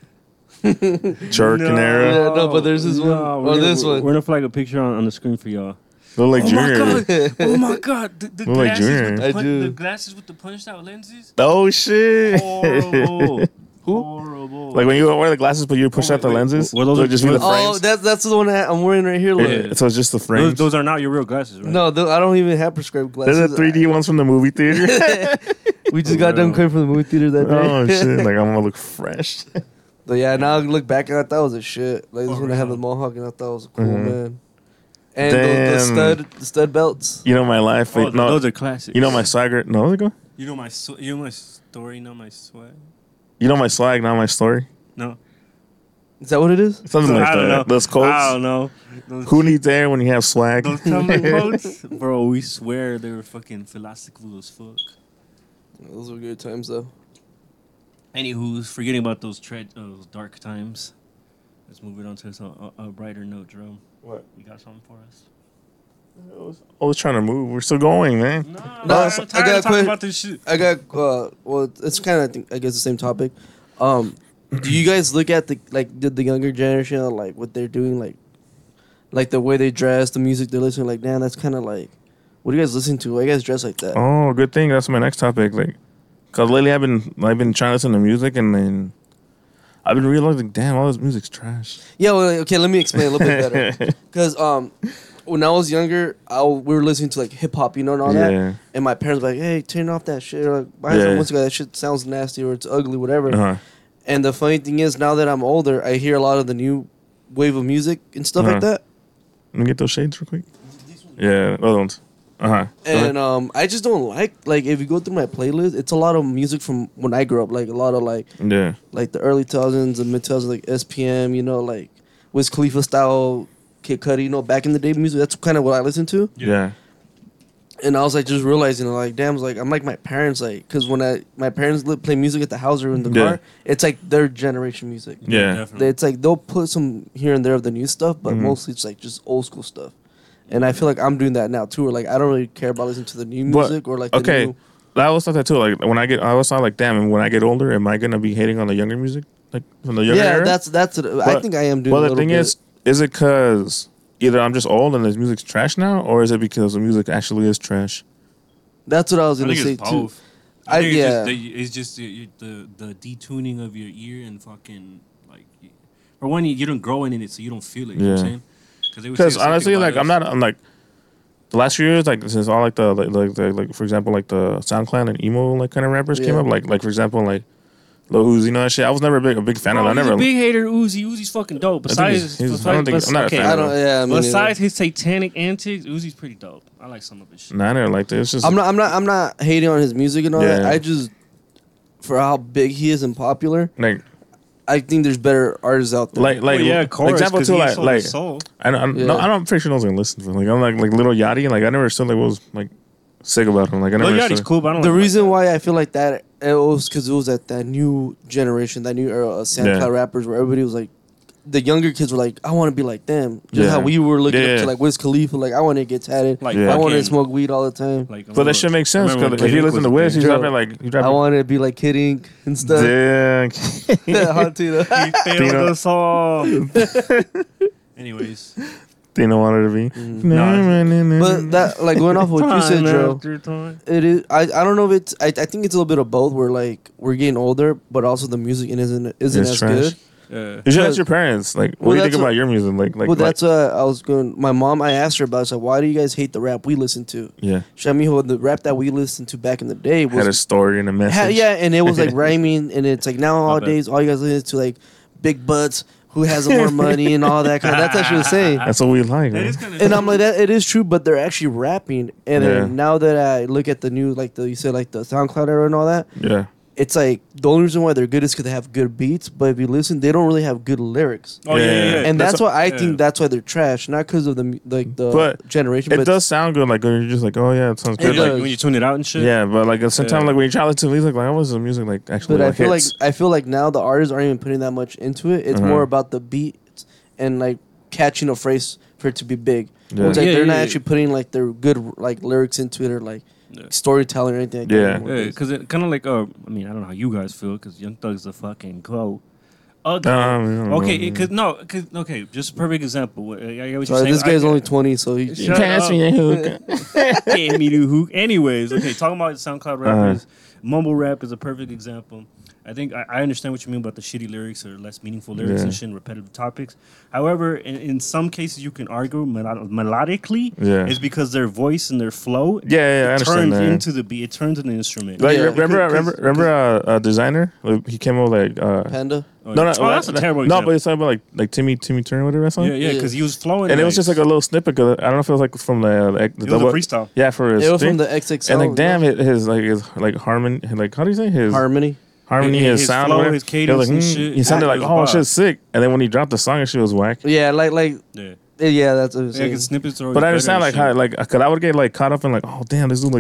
Jerking era. Yeah, no, but there's this one. Or we're- this we're, one. We're gonna flag a picture on, on the screen for y'all. Look like oh Junior. my god! Oh my god! The, the Look like glasses Junior. with the, I pun- do. the glasses with the punched out lenses. Oh shit! Horrible. Who? Horrible. Like when you wear the glasses, but you push Oh, out the wait, lenses. were those so are- it just be the were- Oh, frames. that's that's the one that I'm wearing right here. Look. Yeah. So it's just the those, frames. those are not your real glasses, right? No, th- I don't even have prescribed glasses. There's the three D ones from the movie theater. We just got done coming from the movie theater that day. oh shit! Like I'm gonna look fresh. But yeah, now I look back and I thought it was a shit. Like this Oh, one I have the really? mohawk and I thought it was cool, Mhm. man. And the, the Damn. stud, the stud belts. You know my life. Oh, no, those are classics. you know my swagger. No, there you go. You know my sw- you know my story. You know my swag. You know my swag, not my story. No, Is that what it is? Something like I don't that. know. Those quotes. I don't know. Those, Who needs air when you have swag? those Tumblr quotes, bro? We swear they were fucking philosophical as fuck. Those Those were good times, though. Anywho's forgetting about those tre- those dark times. Let's move it on to a, a, a brighter note, Jerome. What? You got something for us? I was always trying to move. We're still going, man. No, No, I'm I tired got of talking quick- about this shit. I got uh, well, it's kind of I think I guess the same topic. Um, do you guys look at the like the, the younger generation, like what they're doing, like like the way they dress, the music they're listening? Like, damn, that's kind of like, what do you guys listen to? Why you guys dress like that? Oh, good thing. That's my next topic. Like, cause lately I've been I've been trying to listen to music, and then I've been realizing, damn, all this music's trash. Yeah, well, okay, let me explain a little bit better. Because um, when I was younger, I w- we were listening to like hip hop, you know, and all Yeah. that. And my parents were like, "Hey, turn off that shit. Or, like, buy Yeah. some music. That shit sounds nasty, or it's ugly, whatever." Uh-huh. And the funny thing is, now that I'm older, I hear a lot of the new wave of music and stuff like Uh-huh. that. Let me get those shades real quick. Yeah, those ones. Uh huh. And um, I just don't like like if you go through my playlist, it's a lot of music from when I grew up, like a lot of like yeah. like the early two thousands and mid two thousands, like S P M, you know, like Wiz Khalifa style, Kid Cudi, you know, back in the day music. That's kind of what I listened to. Yeah. And I was like just realizing, like, damn, I was like I'm like my parents, like, because when I my parents li- play music at the house or in the Yeah. car, it's like their generation music. Yeah. Definitely. It's like they'll put some here and there of the new stuff, but Mhm. mostly it's like just old school stuff. And I feel like I'm doing that now too. Where like I don't really care about listening to the new But, music or like the okay. new. I always thought that too. Like when I get, I always thought like, damn, when I get older, am I gonna be hating on the younger music, like from the younger Yeah, era? that's that's. It. I But- think I am doing. Well, a the little thing bit. is, is it because either I'm just old and the music's trash now, or is it because the music actually is trash? that's what I was I gonna think say it's too. both. I- I think yeah. it's just, the, it's just the, the the detuning of your ear and fucking like. For one, you, you don't grow in it, so you don't feel it. You know what I'm Yeah. saying? they would Because say the same thing honestly, about like I'm us. not, I'm like the last few years, like since all like the like, like, the, like for example, like the SoundCloud and emo like kind of rappers came Yeah. up, like like for example, like Lil Uzi, you know that shit. I was never a big a big fan Bro, of. that. I he's never. a big hater, Uzi. Uzi's fucking dope. I think Besides, he's- he's- besides I don't think- I'm not a okay, fan I of don't. Yeah, I mean, besides his satanic antics, Uzi's pretty dope. I like some of his shit. Nah, I never liked it. It's just I'm not. I'm not. I'm not hating on his music and all that. Yeah. I just, for how big he is and popular, like I think there's better artists out there. like like Well, yeah, of course. example 'cause too, he like sold like his soul. I don't, I'm, Yeah. no, I don't, I'm pretty sure no one's gonna listen to him. Like I'm like like Little Yachty, like I never understood like what was like sick about him. Like I never. Lil Yachty's understood. cool, but I don't the like reason that. why I feel like that it was because it was at that new generation, that new era of SoundCloud Yeah. rappers, where everybody was like, the younger kids were like, I want to be like them. Just Yeah. how we were looking up Yeah. to like Wiz Khalifa, like I want to get tatted, Like, Yeah. I want to fucking- smoke weed all the time. Like, But that shit makes sense remember because when if you Kid listen was to a Wiz, big- he's Joe, rapping like he's I rapping. want to be like Kid Ink and stuff. Damn. Yeah, huh, Tito? He failed Dino. us all. Anyways, Dino wanted to be. Mm. But that, like, going off what you said, Time Joe, after time. it is. I, I don't know if it's. I, I think it's a little bit of both. Where like we're getting older, but also the music isn't isn't It's as trash. good. Yeah. You should ask Because- your parents. Like, what Well, do you think that's about what- your music? Like, like, well, like that's what I was going. My mom, I asked her about. It. I said, "Why do you guys hate the rap we listen to?" yeah, Shamiho, the rap that we listened to back in the day had a was story and a message. ha- yeah, and it was like rhyming, and it's like My bad. nowadays all you guys listen to like big butts, who has more money, and all that kind. Of, that's what she was saying. That's what we like. That Man. is kind of. And I'm like, that it is true, but they're actually rapping. And Yeah. then now that I look at the new, like the you said, like the SoundCloud era and all that, Yeah, it's like the only reason why they're good is because they have good beats. But if you listen, they don't really have good lyrics. Oh yeah, yeah, yeah. And that's, That's why I yeah. think that's why they're trash, not because of the mu- like the But generation. it but does sound good. Like when you're just like, oh yeah, it sounds It good. like Like, when you tune it out and shit. yeah, but like at the same time, Yeah. like when you try to listen to music, like, how was the music like actually? But I like, feel hits? like I feel like now the artists aren't even putting that much into it. It's Uh-huh. more about the beats and like catching a phrase for it to be big. Yeah. It's like Yeah, they're yeah, not yeah. actually putting like their good like lyrics into it or like Yeah. storytelling or anything. Like Yeah. that anymore. Yeah, because it kind of like uh, I mean, I don't know how you guys feel, because Young Thug's a fucking goat. Uh, Um, I don't know, okay, man. because no, cause, okay, just a perfect example. I, I get what you're Sorry, saying. this guy's I, only twenty, so he. Shut Pass up. me a hook. Gave me the hook. Anyways, okay, talking about SoundCloud rappers, mumble rap is a perfect example. I think I, I understand what you mean about the shitty lyrics or less meaningful lyrics Yeah. and shit and repetitive topics. However, in, in some cases, you can argue melod- melodically Yeah. is because their voice and their flow Yeah, yeah, I it understand turns that. into the beat. It turns into the instrument. Like, Yeah. remember, Because- remember, remember, uh, uh, designer? Like, he came over like, uh, Panda. Oh, no, no, oh, that's a terrible No, example. but it's talking about like, like Timmy, Timmy Turner, whatever that song. Yeah, yeah, because he was flowing. And it was just like a little snippet. Cause I don't know if it was like from the, uh, the, the It was a double- freestyle. Yeah, for his It was thing. from the X X L. and like, damn, it, his like his like harmony, like how do you say his Harmony. harmony, His- his, his sound, flow, whatever. his He was cadence like, and hmm. shit. He sounded It like, was oh, wild. shit's sick. And then when he dropped the song, it shit was whack. Yeah, like like Yeah, yeah, that's what I'm yeah, saying. because snippets are. But I always better understand and like shit. how like cause I would get like caught up in like, oh damn, this dude like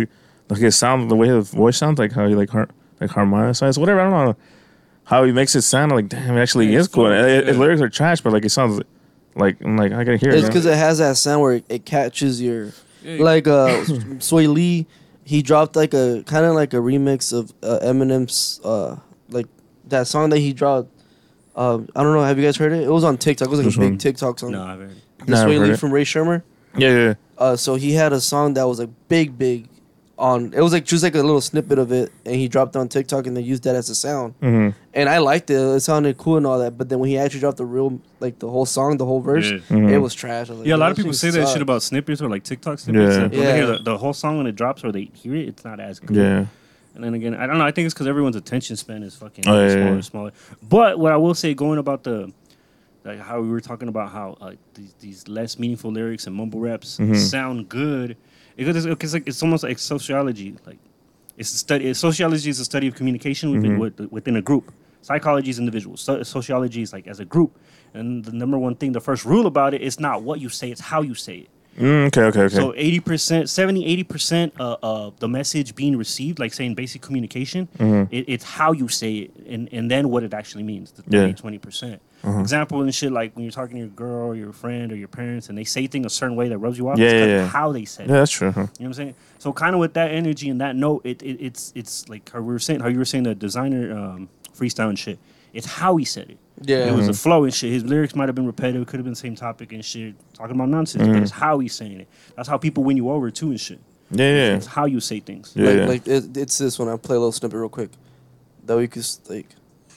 like his sound, the way his voice sounds, like how he like har- like harmonizes, whatever. I don't know how he makes it sound like damn. It actually Yeah, is it's cool. cool, It- it- His yeah. lyrics are trash, but like it sounds like I'm like I can hear it. It's man. because it has that sound where it, it catches your Yeah, like uh Sway Lee. He dropped like a kind of like a remix of uh, Eminem's uh like that song that he dropped. Um, I don't know. Have you guys heard it? It was on TikTok. It was like Which a big one? TikTok song. No, I've heard. The Nah, I've Sway heard Lee it. from Ray Shermer. Yeah, yeah. Uh, so he had a song that was like big, big on. It was like just like a little snippet of it, and he dropped it on TikTok, and they used that as a sound. Mm-hmm. And I liked it. It sounded cool and all that. But then when he actually dropped the real, like the whole song, the whole verse, Yeah. Mhm. it was trash. I was like, Yeah, a lot "Yo, of this people say that sucks." shit about snippets or like TikTok snippets. Yeah. Like, when they hear Yeah. the, the whole song when it drops or they hear it, it's not as good. Yeah. And then again, I don't know. I think it's because everyone's attention span is fucking Oh, yeah, smaller yeah. and smaller. But what I will say, going about the like how we were talking about how uh, these, these less meaningful lyrics and mumble raps Mhm. sound good, because it's, it's like it's almost like sociology. Like it's a study. Sociology is a study of communication within, Mhm. with, within a group. Psychology is individual. So, sociology is like as a group. And the number one thing, the first rule about it is not what you say; it's how you say it. Mm, okay, okay, okay. So eighty percent, seventy, eighty percent uh, of the message being received, like saying basic communication, Mhm. it, it's how you say it and, and then what it actually means, the Yeah. thirty, twenty percent. Uh-huh. Example and shit like when you're talking to your girl or your friend or your parents and they say things a certain way that rubs you off, Yeah, it's 'cause yeah, yeah. how they said Yeah, it. that's true. Huh? You know what I'm saying? So kind of with that energy and that note, it, it it's it's like how we were saying, how you were saying the designer um, freestyle and shit. It's how he said it. Yeah. It was the Mhm. flow and shit. His lyrics might have been repetitive. It could have been the same topic and shit, talking about nonsense. Mhm. But it's how he's saying it. That's how people win you over too and shit. Yeah, yeah. It's how you say things. Yeah, like, yeah. like it, it's this one. I'll play a little snippet real quick. That we could s- like,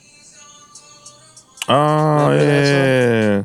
Oh, Remember that song? yeah.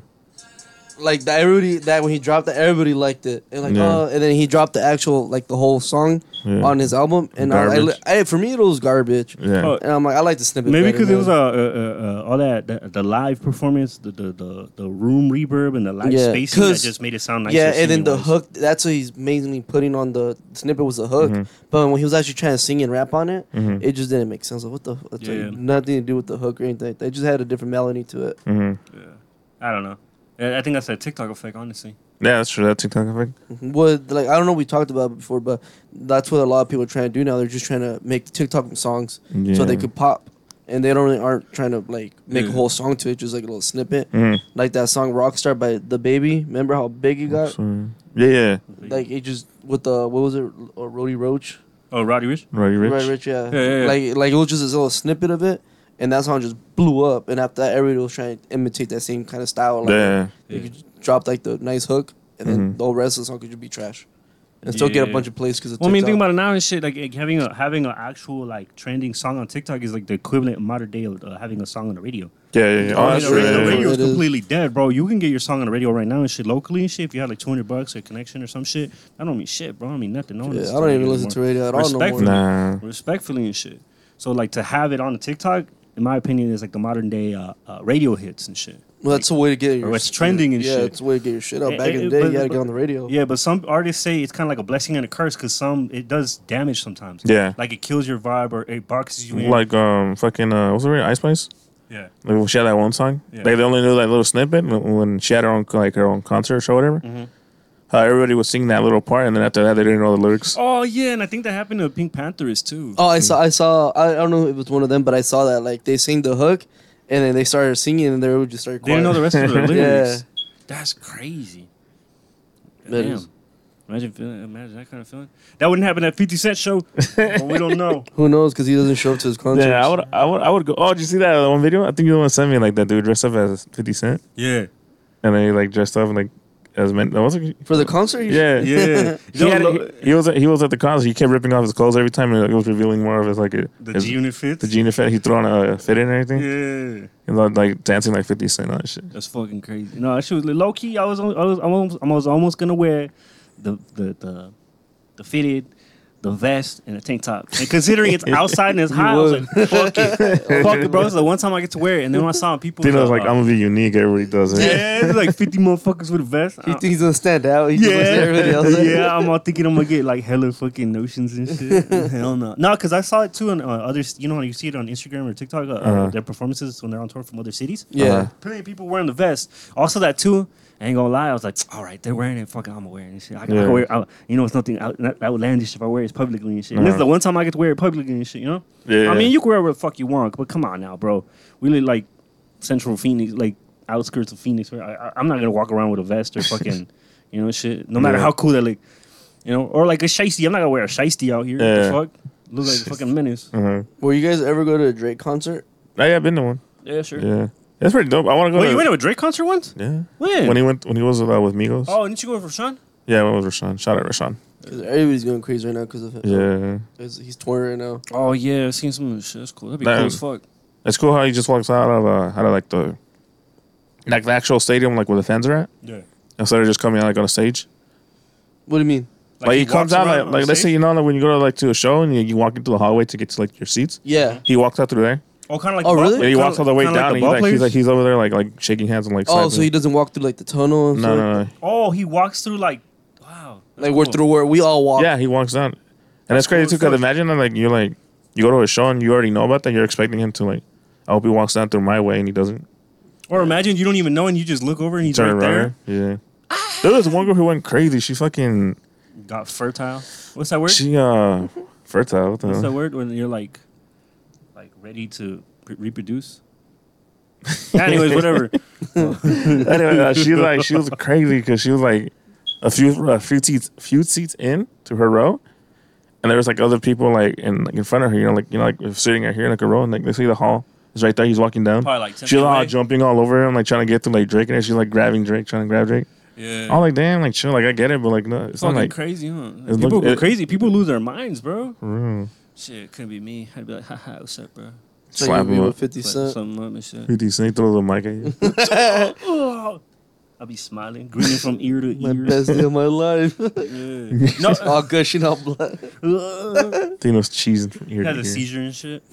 like that. Everybody that when he dropped that, everybody liked it, and like, Yeah. oh, and then he dropped the actual like the whole song Yeah. on his album, and I, I, Garbage. I, for me it was garbage. Yeah. Oh, And I'm like, I like the snippet. Maybe better, because it was man. uh, uh, uh, all that the, the live performance, the, the the the room reverb and the live Yeah, spacing that 'cause- just made it sound nicer. yeah, and then the singing-wise. hook. That's what he's mainly putting on the snippet was the hook. Mhm. But when he was actually trying to sing and rap on it, Mhm. it just didn't make sense. Like, what the? It's Yeah. like nothing to do with the hook or anything. They just had a different melody to it. Mhm. Yeah. I don't know. I I think that's that TikTok effect, honestly. Yeah, that's true. That TikTok effect. What like I don't know. We talked about it before, but that's what a lot of people are trying to do now. They're just trying to make TikTok songs Yeah. so they could pop, and they don't really aren't trying to like make a Yeah. whole song to it. Just like a little snippet, Mhm. like that song "Rockstar" by The Baby. Remember how big it got? Sorry. Yeah, yeah. Like it just with the what was it? Uh, Roddy Roach. Oh, Roddy Rich? Roddy Rich. Right, Rich, yeah. Yeah, yeah, yeah. Like, like it was just this little snippet of it, and that song just blew up. And after that, everybody was trying to imitate that same kind of style. Like, Yeah. you could drop like the nice hook, and then Mhm. the whole rest of the song could just be trash, and still get a Yeah. bunch of plays because. Well, I mean, think about it now and shit. Like, like having a having an actual like trending song on TikTok is like the equivalent of modern day of uh, having a song on the radio. Yeah, yeah, yeah. Oh, Oh, that's the true. radio, Yeah, the yeah, radio yeah. is It is. completely dead, bro. You can get your song on the radio right now and shit locally and shit. If you had like two hundred bucks or a connection or some shit, that don't mean shit, bro. I mean nothing. No one Yeah, listens I don't to even radio listen to anymore. radio at all no more. Respectfully. Nah. Respectfully and shit. So like to have it on the TikTok, in my opinion, is like the modern day uh, uh, radio hits and shit. Well, that's a way to get your. Or it's trending and yeah, shit. it's a way to get your shit out. Eh, Back eh, in the day, but- you had to but- get on the radio. Yeah, but some artists say it's kind of like a blessing and a curse because some it does damage sometimes. Yeah. Like it kills your vibe or it boxes you in. Like um, fucking uh, what's the name? Ice Spice. yeah. Like when she had that one song. Yeah. Like they only knew that little snippet when when she had her own like her own concert or whatever. Mhm. How everybody was singing that little part, and then after that they didn't know the lyrics. Oh yeah, and I think that happened to Pink Panthers too. Oh, I saw. I saw. I, I don't know if it was one of them, but I saw that like they sing the hook, and then they started singing, and they would just start. They didn't know the rest of the lyrics. Yeah. That's crazy. That Damn. is. Imagine feeling, imagine that kind of feeling. That wouldn't happen at fifty Cent show, but we don't know. Who knows? Because he doesn't show up to his concerts. Yeah, I would, I would, I would go. Oh, did you see that one video? I think you the one sent me like that dude dressed up as Fifty Cent, Yeah, and then he like dressed up and like as men. Was it? For the concert. he- Yeah, yeah. He, had, Yo, he, he was he was at the concert. He kept ripping off his clothes every time, and like, it was revealing more of his like a, the his, G Unit fits. the G fit. He threw on a fit in and everything. Yeah, He was like dancing like Fifty Cent on shit. that's fucking crazy. No, that shit was low key. I was, I was, I was, I was almost gonna wear the the the the fitted, the vest, and the tank top. And considering it's outside and it's hot, I was like, fuck it, fuck it, bro. It's the one time I get to wear it. And then when I saw people, Dino's uh, like, I'm gonna be unique. Everybody does it. yeah, there's like fifty motherfuckers with a vest. He I- thinks he's gonna stand out. He just looks at everybody yeah, else. yeah. I'm all thinking I'm gonna get like hella fucking notions and shit. Hell no, no, because I saw it too on uh, others. You know, when you see it on Instagram or TikTok, uh, Uh-huh. their performances when they're on tour from other cities. Yeah. Uh-huh. Plenty of people wearing the vest. Also, that too. I ain't gonna lie, I was like, all right, they're wearing it. Fucking, I'm wearing this shit. I, can- I Yeah. can wear. I, you know, it's nothing out, that outlandish if I wear it, publicly and shit. And this is the one time I get to wear it publicly and shit, you know? Yeah. I mean, you can wear whatever the fuck you want, but come on now, bro. We live like central Phoenix, like outskirts of Phoenix. Where I, I, I'm not gonna walk around with a vest or fucking, you know, shit. No matter Yeah. how cool that look, you know, or like a shiesty. I'm not gonna wear a shiesty out here. Yeah. What the fuck? Look like a fucking menace. Uh-huh. Will you guys ever go to a Drake concert? Oh, yeah, I've been to one. Yeah, sure. Yeah, that's pretty dope. I want to go. Wait, to, you went to a Drake concert once? Yeah. When? When he went, when he was uh, with Migos. Oh, didn't you go with Rashawn? Yeah, I went with Rashawn. Shout out Rashawn. Because everybody's going crazy right now because of him. Yeah, 'Cause he's torn right now. Oh yeah, I've seen some of the shit. That's cool. That'd be That- cool as fuck. it's cool how he just walks out of uh, out of like the like the actual stadium, like where the fans are at, Yeah. instead of just coming out like on a stage. What do you mean? Like, he, comes walks out around like, on like let's say stage? you know like when you go to like to a show and you, you walk into the hallway to get to like your seats. Yeah. He walks out through there. Oh, kind of like Oh, the ball- really? And he kinda- walks all the way kinda down. Like and the he's ball like, he's players? like he's over there like like shaking hands and like. Oh, so slapping. he doesn't walk through like the tunnel and No, stuff? no, no. Oh, he walks through like, wow. that's Like we're cool. through where we all walk. Yeah, he walks down, and that's cool crazy as too. Because fuck. imagine that, like you're like you go to a show and you already know about that. You're expecting him to like. I hope he walks down through my way and he doesn't. Or imagine you don't even know and you just look over and he's Turn right around. there. Yeah. There was one girl who went crazy. She fucking. Got fertile. What's that word? She uh fertile. What the What's hell? that word when you're like, like ready to re- reproduce? Anyways, whatever. Anyway, uh, she was like she was crazy because she was like a few a few seats few seats in to her row, and there was like other people like in like in front of her. You know, like you know, like sitting right here in like a row, and like they see the hall is right there. He's walking down. Probably like ten She's feet all away. jumping all over him, like trying to get to like Drake, and she's like grabbing Drake, trying to grab Drake. Yeah. I'm like, damn, like chill, like I get it, but like no, it's not Fucking like. crazy, huh? it People look- go it- crazy. People lose their minds, bro. Mm, Shit, couldn't be me. I'd be like, haha, what's up, bro? It's like slap you be him with up. fifty Like, Cent. something up and shit. fifty Cent throw the mic at you. Oh, I'll be smiling, grinning from ear to My ear. best day of my life. Yeah. No, Oh, good. She not black. Tino's cheesing from ear He had to a ear. seizure and shit.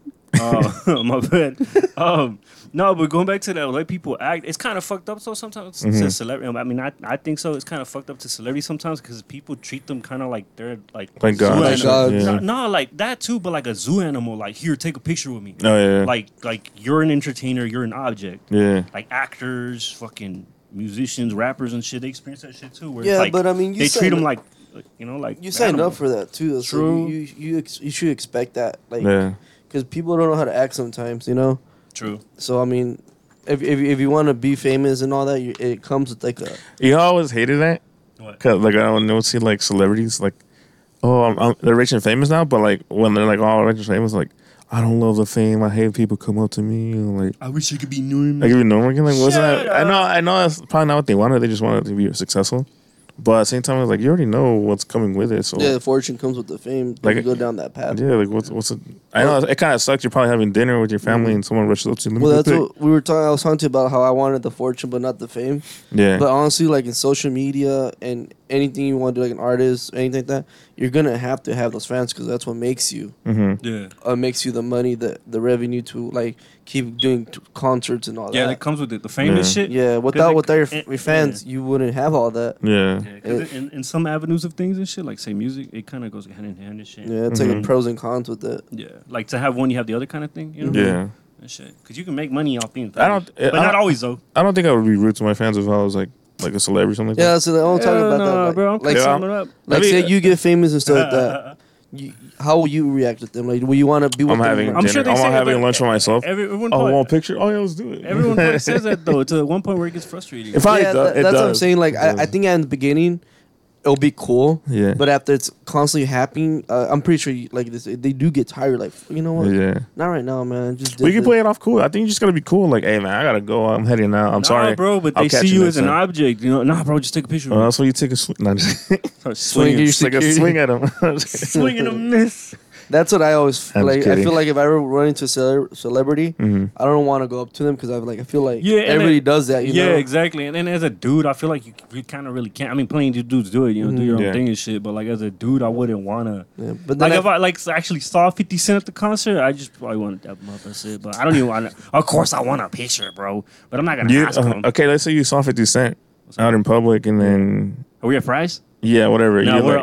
Oh, my bad. Um, no, but going back to that, way people act, it's kind of fucked up. So sometimes Mhm. to celebrity, I mean, I, I think so. It's kind of fucked up to celebrities sometimes because people treat them kind of like they're like Like zoo God. Like animals. God. Yeah. No, no, like that too, but like a zoo animal. Like here, take a picture with me. Oh yeah. Like like you're an entertainer, you're an object. yeah. Like actors, fucking musicians, rappers, and shit. They experience that shit too. Where Yeah, it's like, but I mean, you they signed treat them up- like, you know, like You signed animals. up for that too. Though, so True. you you you, ex- you should expect that, like, Yeah. because people don't know how to act sometimes, you know. True. So I mean, if if, if you want to be famous and all that, you, it comes with like a You know, I always hated that. What? Cause like I don't know, see like celebrities like, oh, I'm, I'm, they're rich and famous now, but like when they're like all rich and famous, like I don't love the fame. I hate people come up to me and like I wish I could be normal. like even normal again. Like wasn't Shut that? I know, I know that's probably not what they wanted. They just wanted to be successful. But at the same time, it's like you already know what's coming with it. So yeah, the fortune comes with the fame. Like- Like you go down that path. yeah, like what's what's it? I know it kind of sucks. You're probably having dinner with your family and someone rushes up to you. Let me Well, go that's pick. what we were talking. I was talking to you about how I wanted the fortune, but not the fame. Yeah, But honestly, like in social media and anything you want to do, like an artist, anything like that, you're gonna have to have those fans because that's what makes you. hmm Yeah. Uh, makes you the money, the the revenue to like keep doing t- concerts and all Yeah, that. that comes with it. The famous Yeah. shit. Yeah, without it- without your, it- your fans, you wouldn't have all that. yeah, Yeah, 'cause in, in some avenues of things and shit, like say music, it kind of goes hand in hand and shit. Yeah, it's like Mhm. a pros and cons with it. Yeah, like to have one, you have the other kind of thing, you know? yeah. And shit, because you can make money off being I don't- famous. but I not don't- always though. I don't think I would be rude to my fans if I was like like a celebrity or something like Yeah, that. so I want to talk Hell about no, that. Like, bro. I'm like, Yeah. summing up. like I mean, say you get famous and stuff like that. You, how will you react with them? Like, will you want to be with I'm them? having I'm dinner. sure they I'm say it, having but lunch for myself. Every, everyone, Oh, probably, want a picture? Oh yeah, let's do it. everyone probably says that though. To one point where it gets frustrating. If I yeah, do- that- it that's what I'm does. saying. Like, It I, I does. think in the beginning, it'll be cool. Yeah. But after it's constantly happening, uh, I'm pretty sure you, like this, they do get tired. Like, you know what? Yeah. Not right now, man. Just We did can it. play it off cool. I think you just gotta be cool. Like, hey man, I gotta go. I'm heading out. I'm Nah, sorry, bro, but I'll they catch see you you next as an time. object. You know, nah, bro, just take a picture. Uh, of that's when you take a swing. Nah, just Start Swing swinging, your just like a security. swing at him. swinging a miss. That's what I always I'm like. just I kidding. feel like if I ever run into a cele- celebrity, hmm I don't want to go up to them because I like I feel like Yeah, and everybody it- does that. You yeah, know? exactly. And then as a dude, I feel like you, you kind of really can't. I mean, plenty of dudes do it, you know, do your own Yeah. thing and shit. But like as a dude, I wouldn't wanna. Yeah, but Like then if I like actually saw fifty Cent at the concert, I just probably want to dap him up. That's it. But I don't even want to. Of course, I want a picture, bro. But I'm not gonna You, ask uh, him. okay, let's say you saw fifty Cent out in public, and then Are we at Fry's? yeah, whatever. No, you're we're like,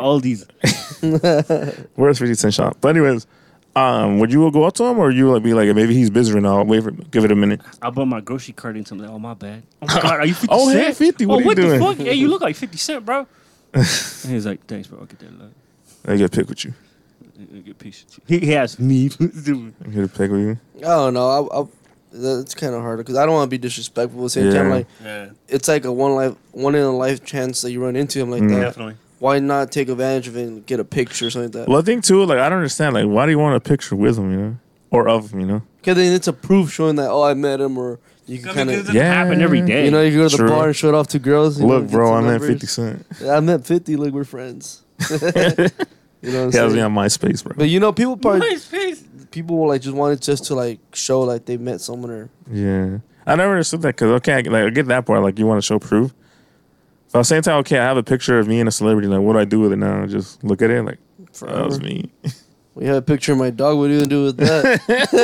Aldi's. where's fifty Cent shop? But anyways, um, would you go up to him, or you like be like, maybe he's busy right now? I'll wait for, give it a minute. I bought my grocery cart into him. Like, oh my bad. Oh my god, are you fifty Oh, Cent? hey, fifty, what oh, are you what doing? the fuck? Yeah, you look like fifty Cent, bro. And he's like, thanks, bro. I'll get that. Love. I get a pic with you. Get pictures. He he asked me. I get a pic with you. I don't know. I, I, that's kind of hard because I don't want to be disrespectful. At the same Yeah. time, like Yeah, it's like a one life, one in a life chance that you run into him like Mm. that. definitely. Why not take advantage of it and get a picture or something like that? Well, I think too, like I don't understand, like why do you want a picture with him, you know, or of him, you know? Because then it's a proof showing that oh I met him, or you can I mean, kind it of doesn't Yeah. happen every day. you know you go to the True. bar and show it off to girls. You know, Look, get bro, some I'm at numbers. fifty Cent. Yeah, I met fifty. Look, we're friends. You know what I'm He has saying? me on MySpace, bro. But you know, people probably MySpace. people will like just want it just to like show like they met someone or Yeah, I never understood that because okay, I, like I get that part, like you want to show proof. But at the same time, okay, I have a picture of me and a celebrity. Like, what do I do with it now? Just look at it, like that was forever. me. We have a picture of my dog. What are you gonna do with that?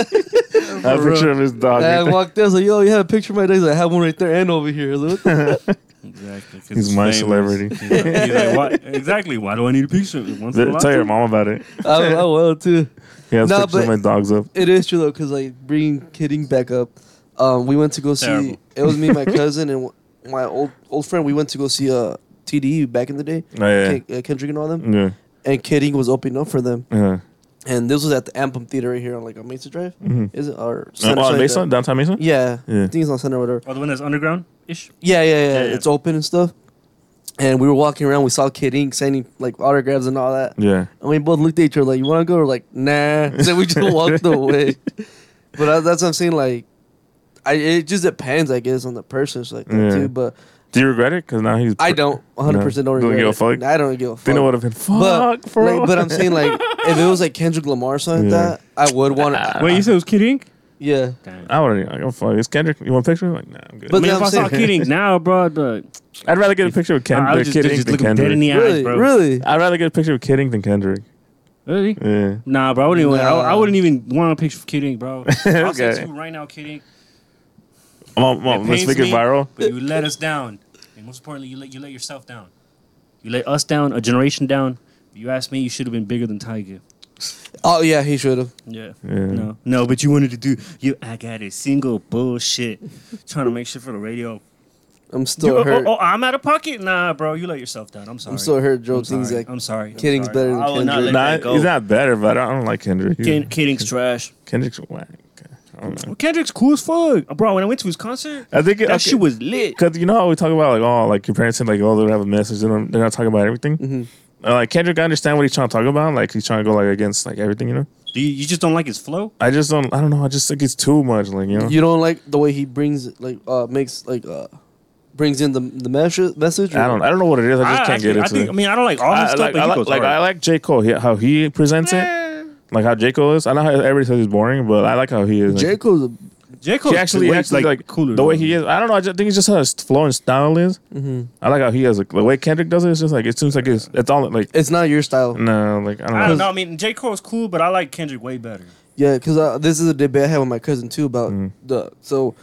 I have a picture of his dog. I right there. walked in. I was like, "Yo, you have a picture of my dog?" He's like, I have one right there and over here. I was like, what the Exactly. 'cause He's it's my famous. celebrity. He's like, he's like, why, exactly. Why do I need a picture? Once in a Tell your lifetime? mom about it. I, I will too. He has Nah, pictures of but- my dogs up. It is true though, cause like bringing kidding back up, um, we went to go see. Terrible. It was me, and my cousin, and my old old friend. We went to go see uh, T D E back in the day. Oh, yeah, Ken- uh, Kendrick and all them. yeah, And Kidding was opening up for them. yeah. And this was at the Ampum Theater right here on like on Mesa Drive. Mm-hmm. Is it or Oh, Center, on something like Mesa, that. downtown Mesa. Yeah, Yeah. I think it's on Center or whatever. Oh, the one that's underground ish. Yeah, yeah, yeah, Yeah, yeah. It's open and stuff. And we were walking around. We saw Kid Ink signing like autographs and all that. Yeah, And we both looked at each other like, "You want to go?" Or like, "Nah." So we just walked away. But I, that's what I'm saying. Like, I it just depends, I guess, on the person it's like that Yeah. too. But do you regret it? Because now he's. I don't one hundred percent don't Don't regret give a it. fuck? I don't give a fuck. Think it would have been fuck, but, bro. like, but I'm saying like, if it was like Kendrick Lamar or something Yeah. like that, I would want to. Wait, you said it was Kid Ink? Yeah. Damn. I wouldn't. I don't fuck. Is Kendrick? You want a picture? Like, nah, I'm good. But I mean, then if I'm I saw saying- Kid Ink now, bro, the, I'd rather get a picture with I Kendrick, would just, Kid Ink just than look him dead in Kendrick. the eyes, Really, bro. really. I'd rather get a picture with Kid Ink than Kendrick. Really? Yeah. Nah, bro. I wouldn't, even, I, Nah. I wouldn't even want a picture of Kid Ink, bro. I'll say Okay. to you right now, Kid Ink. I'm, I'm, I'm, It let's pains make it me, viral. But you let us down. And most importantly, you let you let yourself down. You let us down, a generation down. You asked me, you should have been bigger than Tiger. Oh yeah, he should have. Yeah. Yeah. No. No, but you wanted to do you I got a single bullshit. Trying to make shit for the radio. I'm still You- oh, hurt. oh, oh, I'm out of pocket? Nah, bro. You let yourself down. I'm sorry. I'm still hurt. Joe I'm thinks sorry. like I'm sorry. I'm Kidding's sorry. better than I will not Kendrick. let Nah, that go. he's not better, but I don't like Kendrick. He's- Kid, Kidding's trash. Kendrick's whack. I don't know. Well, Kendrick's cool as fuck. Bro, when I went to his concert, I think it, that okay, shit was lit. Cause you know how we talk about like oh like your parents saying like oh they have a message they don't they're not talking about everything. Mhm. Uh, like Kendrick, I understand what he's trying to talk about. Like he's trying to go like against like everything, you know. Do you, you just don't like his flow? I just don't. I don't know. I just think it's too much. Like you know. You don't like the way he brings like uh makes like uh brings in the the mes- message. or- I don't. I don't know what it is. I just can't actually- get I into think, it. I mean, I don't like all his I, stuff, like, but I he like, goes like hard. I like J Cole. He, how he presents it. Eh. Like how J Cole is. I know how everybody says he's boring, but I like how he is. Like, J Cole's a J. Cole he actually, way, actually like, cooler. the way than- he is. I don't know. I just think it's just how his flow and style is. mhm. I like how he has like, the way Kendrick does it. It's just like it seems like it's it's all like It's not your style. no like I don't know. I don't know. I mean, J. Cole's cool, but I like Kendrick way better. Yeah, because uh, this is a debate I had with my cousin too about Mhm. the so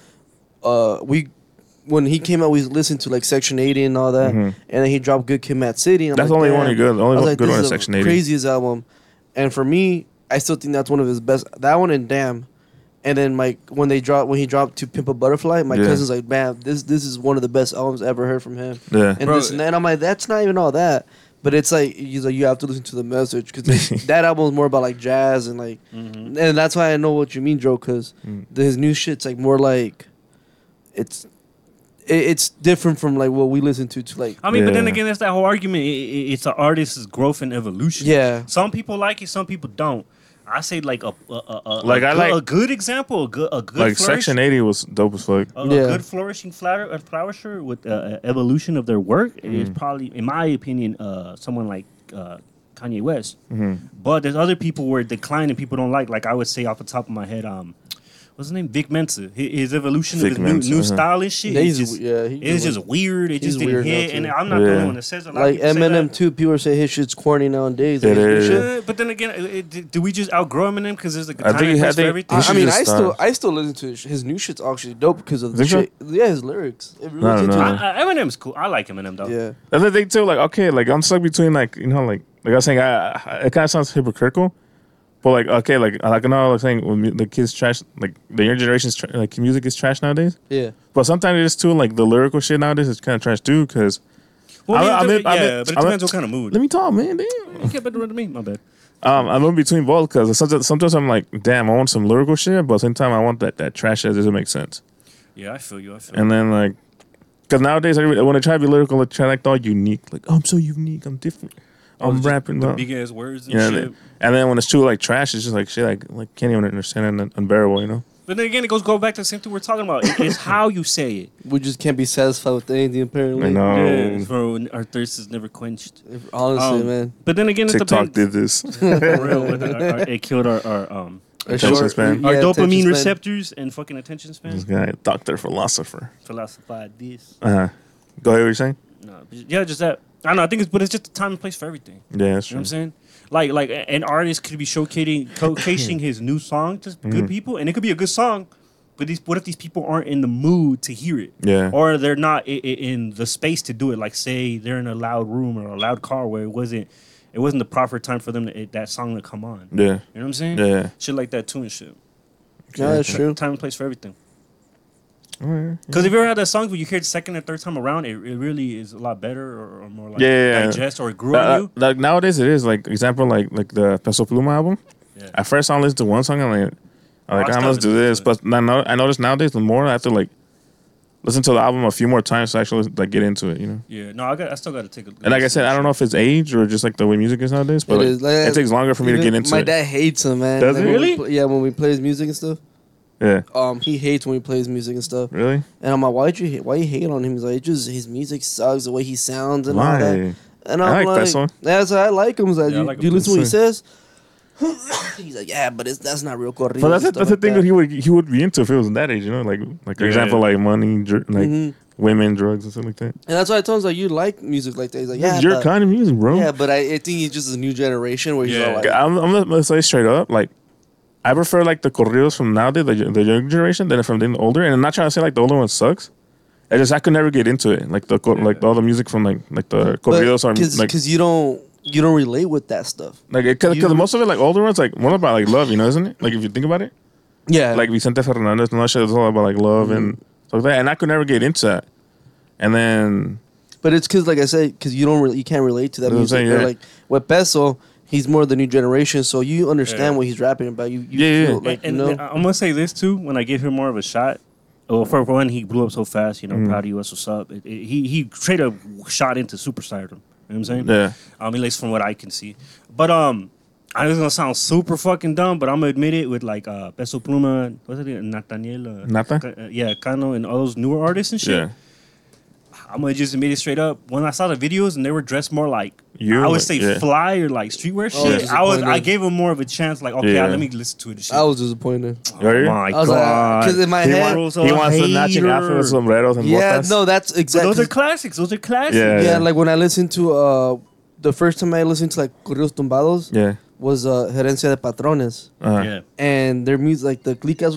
uh we when he came out we listened to like Section eighty and all that, Mhm. and then he dropped Good Kid, Mad City. And I'm That's the like, only one damn. he good. The I only was one like, good this one is is the Section eighty. craziest album, and for me, I still think that's one of his best. That one and Damn. And then like when they dropped when he dropped to Pimp a Butterfly, my Yeah. cousin's like, man, this this is one of the best albums I ever heard from him. Yeah. And Bro, this and that. And I'm like, that's not even all that. But it's like he's like you have to listen to the message because that album is more about like jazz and like, Mm-hmm. and that's why I know what you mean, Joe. Because Mm. his new shit's like more like, it's, it, it's different from like what we listen to. To like, I mean, but then Yeah. again, that's that whole argument. It, it, it's an artist's growth and evolution. yeah, Some people like it, some people don't. I say like a a, a, a, Like, a, I good, like- a good example, a good a good Like flourish, Section eighty was dope as fuck. a, a Yeah. good flourishing flower, a flourisher with uh, evolution of their work is Mm. probably, in my opinion, uh, someone like uh, Kanye West. Mhm. But there's other people where decline and people don't like. Like I would say off the top of my head, um, what's his name? Vic Mensa. His, his evolution Vic of his new, Mensa, new uh-huh. style and shit. Yeah, is he's- just, yeah, he it's doing- just weird. It he's just didn't weird now, hit, too. and I'm not the Yeah. only one that says it. A lot like of people say Eminem that. too. People say his shit's corny nowadays. It like, his is. shit. Uh, but then again, it, it, do we just outgrow Eminem because there's like a I time think and he- I place for think everything? I, He should I mean, just I still, stop. I still listen to his, his new shit's actually dope because of the Think so? shit. Yeah, his lyrics. It really I don't gets know. you. I, I, Eminem's cool. I like Eminem though. Yeah, That's the thing too. Like, okay, like I'm stuck between like you know, like like I was saying, I, I, it kind of sounds hypocritical, but like okay, like like I know I was saying when mu- the kids trash, like the younger generation's tra- like music is trash nowadays. yeah. But sometimes it's too like the lyrical shit nowadays is kind of trash too, because Well, I mean, I'm- I'm in- yeah, I'm in- but it I'm in- depends what kind of mood. Let me talk, man. Damn. You can't better than me. My bad. Um, I'm in between both because sometimes, sometimes I'm like, damn, I want some lyrical shit, but at the same time I want that that trash that doesn't make sense. Yeah, I feel you. I feel you. And then like, because nowadays everybody, when I try to be lyrical, I try to act all unique. Like, oh, I'm so unique. I'm different. I'm just rapping. the about- big ass words and Yeah, and shit. then, and then when it's too like trash, it's just like shit. Like, like can't even understand it and unbearable. You know. But then again, it goes go back to the same thing we're talking about. It- It's how you say it. We just can't be satisfied with anything, apparently. I know. Yeah, bro, our thirst is never quenched. If- Honestly, Um, man. But then again, it TikTok depends. did this. For real, with our, our, it killed our, our um Our Attention short- span. our yeah, attention dopamine span. receptors and fucking attention This span. guy, doctor, philosopher. Philosophize this. Uh huh. Go ahead. What you saying? No, but just- yeah, just that. I don't know. I think it's but it's just a time and place for everything. Yeah, that's You know true. what I'm saying? Like like a- an artist could be showcasing showcasing his new song to Mm-hmm. good people, and it could be a good song. But these, what if these people aren't in the mood to hear it? Yeah. Or they're not i- i- in the space to do it. Like say they're in a loud room or a loud car where it wasn't it wasn't the proper time for them to, it, that song to come on. Yeah. You know what I'm saying? Yeah. Shit like that too and shit. Yeah, that's true. Time and place for everything. Alright. Because if you ever had that song where you hear it second or third time around, it, it really is a lot better or, or more like Yeah, yeah, yeah. digest or it grew Uh, on uh, you. like nowadays it is like example like like the Peso Pluma album. Yeah. At first I listen to one song and like I'm like Oh, I I'm still let's do listen this, to but I know I notice nowadays the more I have to like listen to the album a few more times to actually like get into it, you know. Yeah, no, I got. I still got to take a. And like I said, I don't know if it's age or just like the way music is nowadays, but It like, is, like, it takes longer for me to Even get into my it. dad hates him, man. Does Like, he? when we Really? pl- yeah, when we play his music and stuff. Yeah, Um, he hates when he plays music and stuff. really? And I'm like, why'd you hate, why you hate on him? He's like, it just his music sucks, the way he sounds and all that. Why? And I I'm like like, Peso. yeah, so I like him. He's like, Yeah, I you, like do you him listen to what he too. says? He's like, yeah, but it's that's not real corrido. But that's, and it, that's stuff the thing like that he would he would be into if it was in that age, you know, like like for Yeah. example, like money, dr- like Mhm. women, drugs, and stuff like that. And that's why I told him, like, you like music like that. He's like, yeah, it's your but, kind of music, bro. yeah, but I, I think he's just a new generation where he's Yeah. all like, I'm, I'm gonna say straight up, like I prefer like the corridos from nowadays, the, the younger generation, than from the older. And I'm not trying to say like the older one sucks. I just I could never get into it, like the cor- like all the music from like like the corridos are because like you don't you don't relate with that stuff. like because you- most of it like older ones like more about like love, you know, isn't it? Like if you think about it, Yeah, like Vicente Fernandez and all that shit is all about like love and stuff like that. And I could never get into that. And then but it's because, like I said, because you don't really you can't relate to that That's what I'm music. saying, Or, yeah. like with Peso, he's more the new generation, so you understand Yeah. what he's rapping about. You, you Yeah, feel yeah. like and, you and know. I'm gonna say this too. When I give him more of a shot, well, for one, he blew up so fast. You know, Mm. proud of you. What's up? It, it, he he straight up shot into superstardom. You know what I'm saying? yeah, Um, at least from what I can see. But um, I was gonna sound super fucking dumb, but I'm gonna admit it with like uh, Peso Pluma, what's it, Nathaniel, uh, Nata? Ca- uh, yeah, Cano, and all those newer artists and shit. yeah. I'm gonna just admit it straight up. When I saw the videos and they were dressed more like You, I would like, say yeah. fly or like streetwear Oh, shit, I was I disappointed. gave him more of a chance. Like, okay, Yeah. let me listen to it. And shit. I was disappointed. oh Are you? my I was like, god! 'cause in my He, head- want, he wants the matching outfit with sombreros and Yeah, botas. no, that's But exactly. those are classics. Those are classics. Yeah. yeah, like when I listened to uh, the first time I listened to like corridos tumbados Yeah. was uh, Herencia de Patrones, Uh-huh. yeah. and their music like the clicas,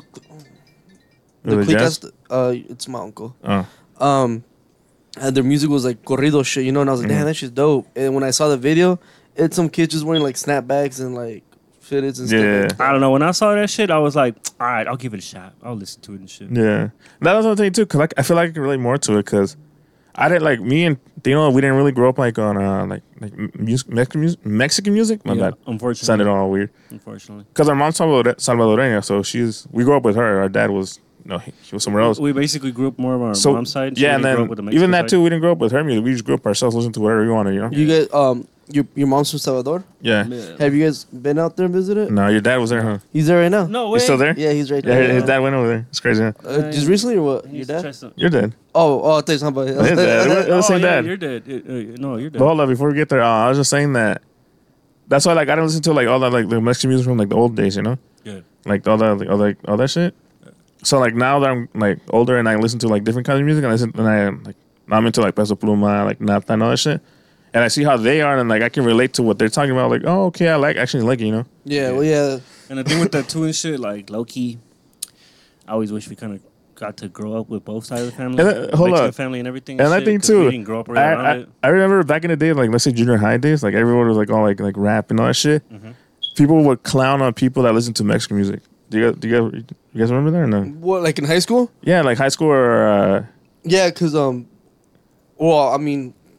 the Was it jazz? clicas. Uh, it's my uncle. Oh. Um, and their music was like corrido shit, you know, and I was like, Mm-hmm. damn, that shit's dope. And when I saw the video, it's some kids just wearing like snapbacks and like fitteds and Yeah. stuff. Like that. I don't know. When I saw that shit, I was like, all right, I'll give it a shot. I'll listen to it and shit. Yeah, that was one thing too. Cause like I feel like I can relate more to it. Cause I didn't like me and Dino. We didn't really grow up like on uh like like music Mexican music. Mexican music. My Yeah, bad. unfortunately. Sounded all weird. Unfortunately. Cause our mom's Salvador- Salvadoreña, so she's we grew up with her. Our dad was no, he, he was somewhere else. We basically grew up more of our So mom's side. yeah, we and didn't grow then up with the Mexican even that side. too. We didn't grow up with her music. We just grew up ourselves, listening to whatever we wanted. You know. You guys, um, your your mom's from Salvador. Yeah. Yeah. Have you guys been out there and visited? No, your dad was there, huh? He's there right now. No way. He's still there. Yeah, he's right Yeah, there. his dad went over there. It's crazy. Huh? Uh, just recently or what? He Your used to dad? try some- You're dead. Oh, oh, I thought you were talking about His dad. It was the Oh, same yeah, dad. you're dead. Uh, uh, no, you're dead. But hold on, before we get there, uh, I was just saying that. That's why, like, I didn't listen to like all that, like the Mexican music from like the old days, you know, Yeah. like all that, like, all that, all that shit. So like now that I'm like older and I listen to like different kinds of music, and I listen, and I like now I'm into like Peso Pluma, like Nata, and all that shit, and I see how they are, and like I can relate to what they're talking about. Like, oh, okay, I like actually like it, you know. Yeah, well, yeah. And the thing with that too and shit, like low key, I always wish we kind of got to grow up with both sides of the family, And, uh, the hold Mexican up. family and everything. And I shit, think 'cause too, we didn't grow up right I, around I, it. I remember back in the day, like let's say junior high days, like everyone was like all like like rap and all that shit. Mm-hmm. People would clown on people that listen to Mexican music. Do you guys, do you guys, you guys remember that or no? What, like in high school? Yeah, like high school or uh, Yeah, cause um, well, I mean,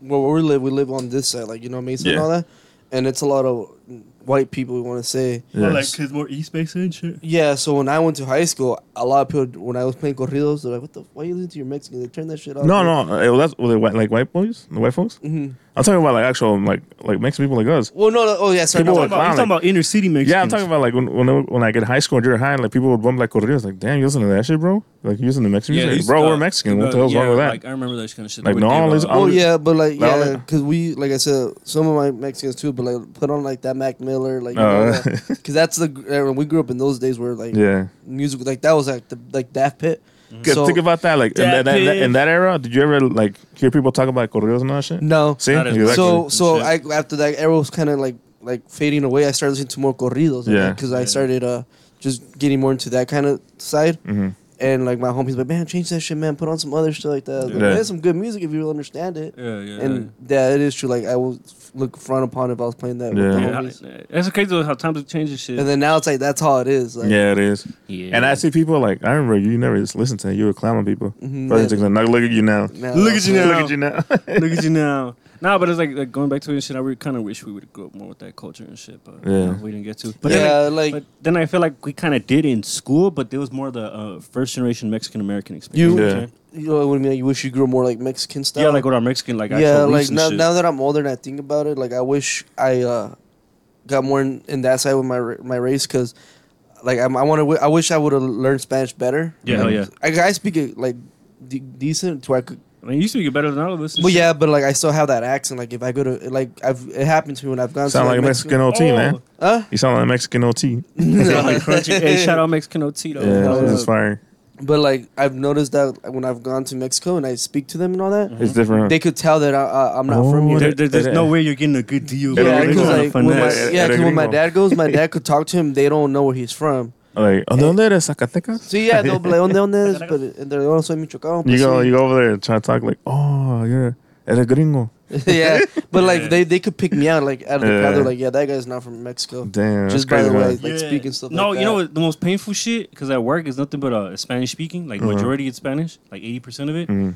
where we live, we live on this side, like you know Mesa and Yeah. all that, and it's a lot of white people. We want to say. Yeah. Or like kids more East Mesa and shit. Yeah, so when I went to high school, a lot of people, when I was playing corridos, they're like, "What the? Why are you listening to your Mexican? They turn that shit off." No, no, uh, well, that's well, the white, like white boys, the white folks. hmm I'm talking about like actual like like Mexican people like us. Well, no, no, oh yeah, sorry. People no, are You're talking about, you're talking about inner city Mexicans. Yeah, I'm talking about like when when, I- when I get high school and you're high, like people would bump like corridos. Like, damn, you listen to that shit, bro? Like you listen to Mexican music, these, bro? uh, we're Mexican. What the uh, hell's yeah, wrong with that? Like I remember that kind of shit. Like, They no, would give, listen- uh, Oh yeah, but like Well, yeah, like- because we like I said, some of my Mexicans too, but like put on like that Mac Miller, like Oh. because that's the uh, we grew up in those days where like yeah. music like that was like the like Daft Pit. Cause So- think about that. Like in that, That that, that- bitch. in that era, did you ever like hear people talk about corridos and all that shit? No, See, Not as exactly. so so I Shit. after that era was kind of like like fading away. I started listening to more corridos. Yeah. because I Yeah. started uh just getting more into that kind of side. hmm And like my homies like, man, change that shit, man. Put on some other shit like that. I was like, Yeah. man, it's some good music if you understand it. Yeah, yeah. And yeah, it is true. Like I will look front upon if I was playing that Yeah. with the Yeah, homies. it's crazy though how times have changed and shit. And then now it's like that's how it is. Like, Yeah, it is. yeah. And I see people like I remember you never just listened to it. You were clowning people. mhm, But yeah. it's like, now look at you now. Now- Look at you now. Look at you now. Look at you now. Nah, but it's like, like going back to it and shit. I really kind of wish we would have grew up more with that culture and shit, but you Yeah. know, we didn't get to. But then, yeah, I, like but then I feel like we kind of did in school, but there was more the uh, first generation Mexican American You- experience. Yeah. know what I'm saying? you know what I mean. Like, you wish you grew more like Mexican style. Yeah, like with our Mexican like yeah, actual like roots and now, shit. now that I'm older and I think about it, like I wish I uh, got more in, in that side with my ra- my race because, like I'm, I want to. I wish I would have learned Spanish better. Yeah, hell yeah. I, I speak it like de- decent to where I could. I mean, you speak it better than all of us. and But shit. yeah, but like I still have that accent. Like if I go to like I've it happened to me when I've gone Sound to like a Mexican O T, Oh. man. Huh? You sound like a Mexican O T. Sound like crunchy. Hey, shout out Mexican Otito. Yeah, hell this yeah. is fire. But like I've noticed that when I've gone to Mexico and I speak to them and all that, It's different. they could tell that I, I, I'm not Oh, from here. There, there- there's Yeah. no way you're getting a good deal. Yeah, Yeah, They're because gonna like when my, finesse. yeah, 'cause when my Gringo. dad goes, my dad could talk to him. They don't know where he's from. Like, ¿de dónde eres? Zacatecas? Sí, yeah, they'll be like, ¿dónde, dónde es? But and they're like, oh, soy Michoacán. You pues go, sí. you go over there and try to talk like, oh, you're eres gringo. yeah, but like Yeah. they, they could pick me out like out of the crowd. Yeah. They're like, yeah, that guy's not from Mexico. Damn, Just that's by crazy. the way, man. like speaking stuff No, like you know that. what? The most painful shit, because at work is nothing but uh, Spanish speaking. Like Uh-huh. majority is Spanish, like eighty percent of it. Mhm.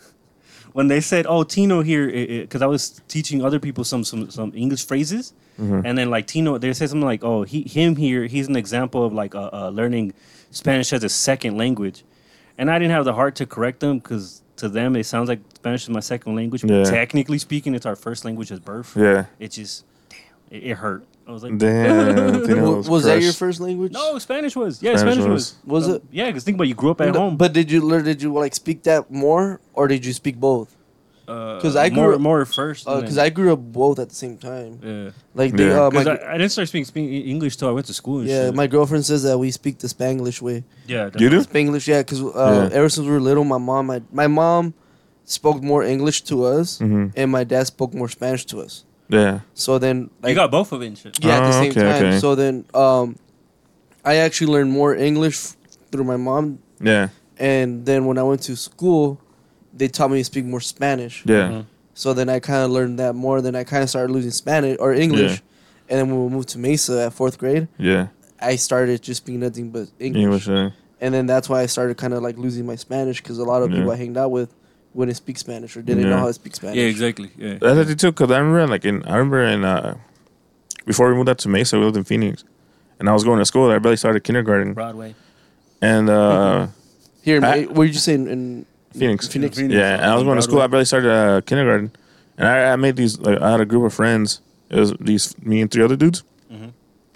When they said, "Oh, Tino here," because I was teaching other people some some some English phrases, Mhm. and then like Tino, they said something like, "Oh, he him here, he's an example of like uh, uh, learning Spanish as a second language," and I didn't have the heart to correct them because to them it sounds like Spanish is my second language. Yeah. But technically speaking, it's our first language at birth. Yeah. It just, damn, it, it hurt. I was like, Damn. Tino W- was was that your crushed. first language? no, Spanish was. Yeah, Spanish Spanish, was. was. Was Um, it? Yeah, because think about it, you grew up at No, home. But did you learn? Did you like speak that more, or did you speak both? Because I grew more, up- more first. and Because then- I grew up both at the same time. yeah. Like they, Yeah. uh, my, Because I, I didn't start speaking, speaking English till I went to school. And yeah, shit. my girlfriend says that we speak the Spanglish way. yeah. You do? Spanglish, yeah, because uh, Yeah. ever since we were little, my mom, my, my mom spoke more English to us, hmm and my dad spoke more Spanish to us. Yeah. So then, like, you got both of it and shit. yeah, at the Oh, same okay, time. okay. So then, um, I actually learned more English f- through my mom, Yeah. and then when I went to school, they taught me to speak more Spanish. Yeah. Mhm. So then I kind of learned that more. Then I kind of started losing Spanish or English, Yeah. and then when we moved to Mesa at fourth grade, Yeah. I started just speaking nothing but English. English. Yeah. And then that's why I started kind of like losing my Spanish because a lot of Yeah. people I hanged out with wouldn't speak Spanish or didn't Yeah. know how to speak Spanish. Yeah, exactly. Yeah. That's what they too. Cause I remember like in I remember in uh before we moved out to Mesa, we lived in Phoenix, and I was going to school there. I barely started kindergarten, Broadway. and uh Here, in, I- what did you say in, in Phoenix. Phoenix. Phoenix. Yeah, and I was going to school. I barely started uh, kindergarten, and I, I made these. Like, I had a group of friends. It was these me and three other dudes, Mhm.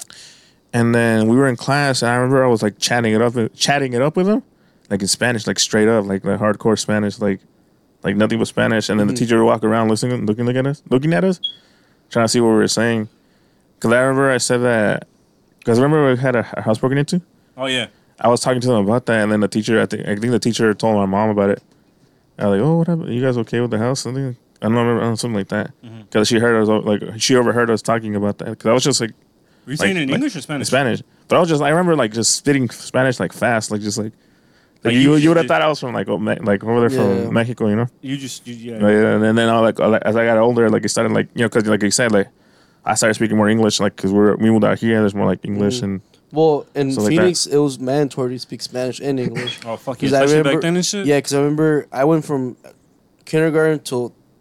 and then we were in class. And I remember I was like chatting it up, chatting it up with them, like in Spanish, like straight up, like like hardcore Spanish, like like nothing but Spanish. And then Mhm. the teacher would walk around listening, looking, looking at us, looking at us, trying to see what we were saying. Because I remember I said that. Because remember we had a, a house broken into. Oh yeah. I was talking to them about that, and then the teacher, I think, I think the teacher told my mom about it. I was like, "Oh, what happened? You guys okay with the house?" Something, I don't remember, I don't know, something like that. Because she heard us, like, she overheard us talking about that. Because I was just like, Were you saying Like- in like- English or in Spanish? Spanish, but I was just, I remember like just spitting Spanish like fast, like just like, like Like, you, you you would have just- thought I was from like, oh, Me- like over there Yeah. from Mexico, you know. You just you, yeah. Like, and then, then I like, I, like, as I got older, like it started like, you know, because like you said, like I started speaking more English, like because we're we moved out here, there's more like English Mhm. and Well, in So like Phoenix, it was mandatory to speak Spanish and English. Oh fuck yeah. 'Cause I Especially remember- back then and shit. Yeah, because I remember I went from kindergarten till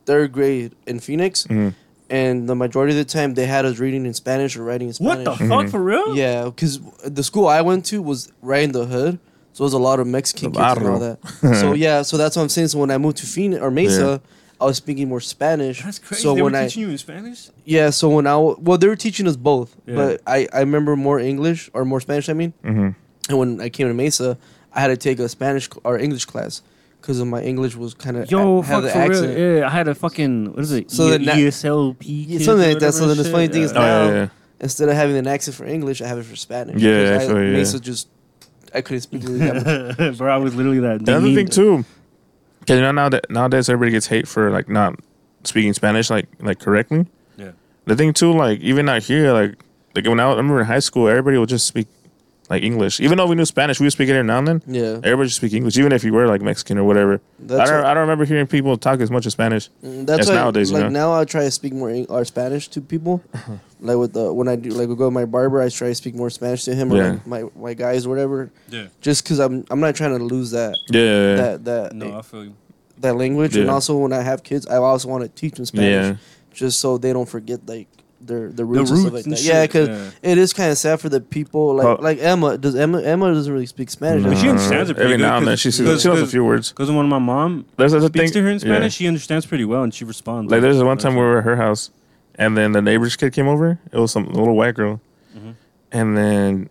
third grade in Phoenix, Mhm. and the majority of the time they had us reading in Spanish or writing in What Spanish. the fuck, for real? Yeah, because the school I went to was right in the hood, so it was a lot of Mexican The kids and all barrio. that. So yeah, so that's what I'm saying. So when I moved to Phoenix or Mesa, I was speaking more Spanish. That's crazy. So they when were I teaching you in Spanish? yeah, so when I w- well they were teaching us both, Yeah. but I I remember more English or more Spanish. I mean, Mm-hmm. and when I came to Mesa, I had to take a Spanish cl- or English class because of my English was kind of Yo, have fuck, the for accent. real. Yeah, I had a fucking, what is it? So E- then that- E S L P? Yeah, kids something or like that. whatever So then the shit. funny thing is Oh, now, yeah, yeah. instead of having an accent for English, I have it for Spanish. Yeah, Because I feel you, yeah. Mesa just, I couldn't speak really that much. Bro, I was literally that. The other mean- thing too, because you know now that nowadays everybody gets hate for like not speaking Spanish like like correctly. Yeah. The thing too, like even out here, like like when I, was- I remember in high school, everybody would just speak like English. Even though we knew Spanish, we would speak it every now and then. Yeah. Everybody just speak English, even if you were like Mexican or whatever. That's I don't what- I don't remember hearing people talk as much as Spanish. Mm, That's That's why, nowadays, you like know? now I try to speak more Eng- or Spanish to people. Like with the when I do like we go to my barber, I try to speak more Spanish to him or Yeah. like my my guys or whatever. Yeah. Just because I'm I'm not trying to lose that Yeah. that that No, I feel you. that language. And Yeah. also when I have kids, I also want to teach them Spanish, Yeah. just so they don't forget like their the roots, The and stuff roots like and that. shit. Yeah, because Yeah. it is kind of sad for the people like Oh. like Emma. Does Emma Emma doesn't really speak Spanish? No. But she understands it pretty Every good, now and then 'cause- she, she, because- she knows a because- few words. Because when my mom There's a speaks thing to her in Spanish, yeah. she understands pretty well and she responds. Like there's one time we were at her house, and then the neighbor's kid came over. It was some little white girl, Mhm. and then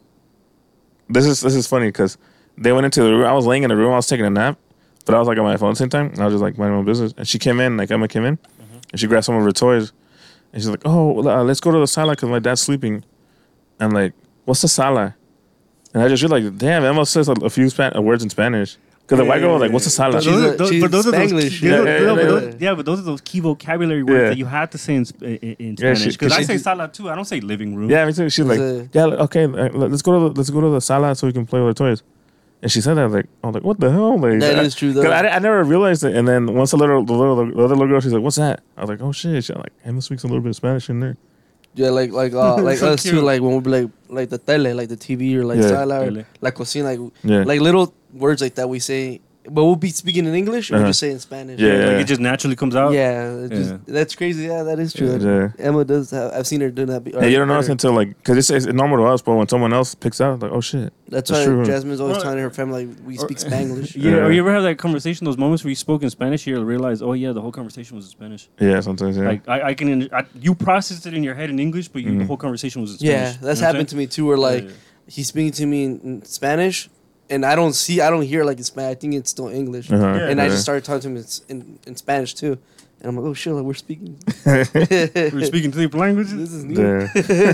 this is this is funny because they went into the room. I was laying in the room. I was taking a nap, but I was like on my phone at the same time. And I was just like minding my own business. And she came in, like Emma came in, and she grabbed some of her toys, and she's like, "Oh, well, uh, let's go to the sala because my dad's sleeping." I'm like, "What's the sala?" And I just realized, damn, Emma says a, a few Span- uh, words in Spanish. Because the white girl was like, "What's the sala?" But those are- those, she's but those are those Spanglish. key, Yeah, yeah, yeah, yeah, but yeah. those, yeah, but those are those key vocabulary words Yeah. that you have to say in, Sp- in, in Yeah, Spanish. she- Because 'cause I she- say sala too. I don't say living room. Yeah, me too. She's like, a- "Yeah, okay, uh, let's go to the, let's go to the sala so we can play with our toys." And she said that, like, I was like, "What the hell?" Like, That I, is true, though. 'cause I, I never realized it. And then once the little, the little, the other little girl, she's like, "What's that?" I was like, "Oh shit!" She's like, "Emma speaks a little bit of Spanish in there." Yeah, like like uh, like So us too. cute. Like when we be like like the tele, like the T V or like Yeah. sala, or Tele. like cocina, like Yeah, like little words like that we say, but we'll be speaking in English or Uh-huh. we just say in Spanish. Yeah. Like it just naturally comes out. yeah, it just, Yeah. that's crazy. Yeah, that is true. yeah. Emma does. Have, I've seen her do that. be- or And you don't heard notice her. until like, because it's, it's normal to us, but when someone else picks out, like, "Oh shit!" That's That's why true. Jasmine's always Or- telling her family like we or- speak Spanglish. Yeah, Yeah. or you ever have that conversation, those moments where you spoke in Spanish, you realize, oh yeah, the whole conversation was in Spanish. Yeah, sometimes. Yeah, Like I, I can, I, you processed it in your head in English, but you, the Mhm. whole conversation was in Yeah, Spanish. that's happened to me too. Where like Yeah. he's speaking to me in, in Spanish, and I don't see, I don't hear like it's Spanish. I think it's still English. uh-huh. Yeah. And I yeah. just started talking to him in, in, in Spanish too. And I'm like, oh shit, like, we're speaking. We're speaking three languages. This is new. Yeah.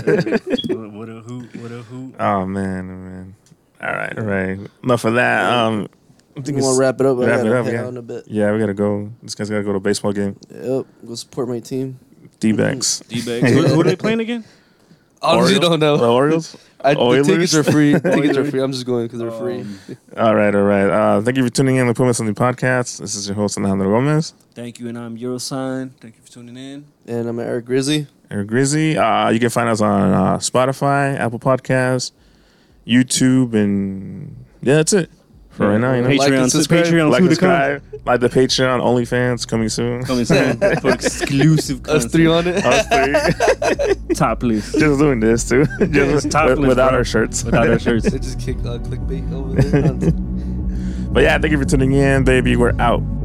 What a who? What a who? Oh man, oh, man. All right, all right. Enough of that. Um, I We think want it's, to wrap it up. I wrap gotta it up, head yeah. out in a bit. yeah, we gotta go. This guy's gotta go to a baseball game. Yep, go support my team. D-backs. D-bags. who, who are they playing again? Honestly, Orioles? don't know. The Orioles. I, the Oilers? tickets are free. The tickets are Oilers? free. I'm just going because they're free. Um, All right, all right. Uh, thank you for tuning in to Pumas on the podcast. This is your host Alejandro Gomez, Thank you, and I'm Eurosign. Thank you for tuning in. And I'm Eric Grizzly. Eric Grizzy. Uh, you can find us on uh, Spotify, Apple Podcasts, YouTube, and yeah, that's it for right now. You know, Like and Patreon, subscribe. Patreon, like, soon to come. subscribe, like the Patreon, OnlyFans coming soon. Coming soon for exclusive Us content. three on it. Us three. Top list. Just doing this too, just topless, with- without bro. our shirts. Without our shirts. They just kick uh, clickbait over there. But yeah, thank you for tuning in, baby. We're out.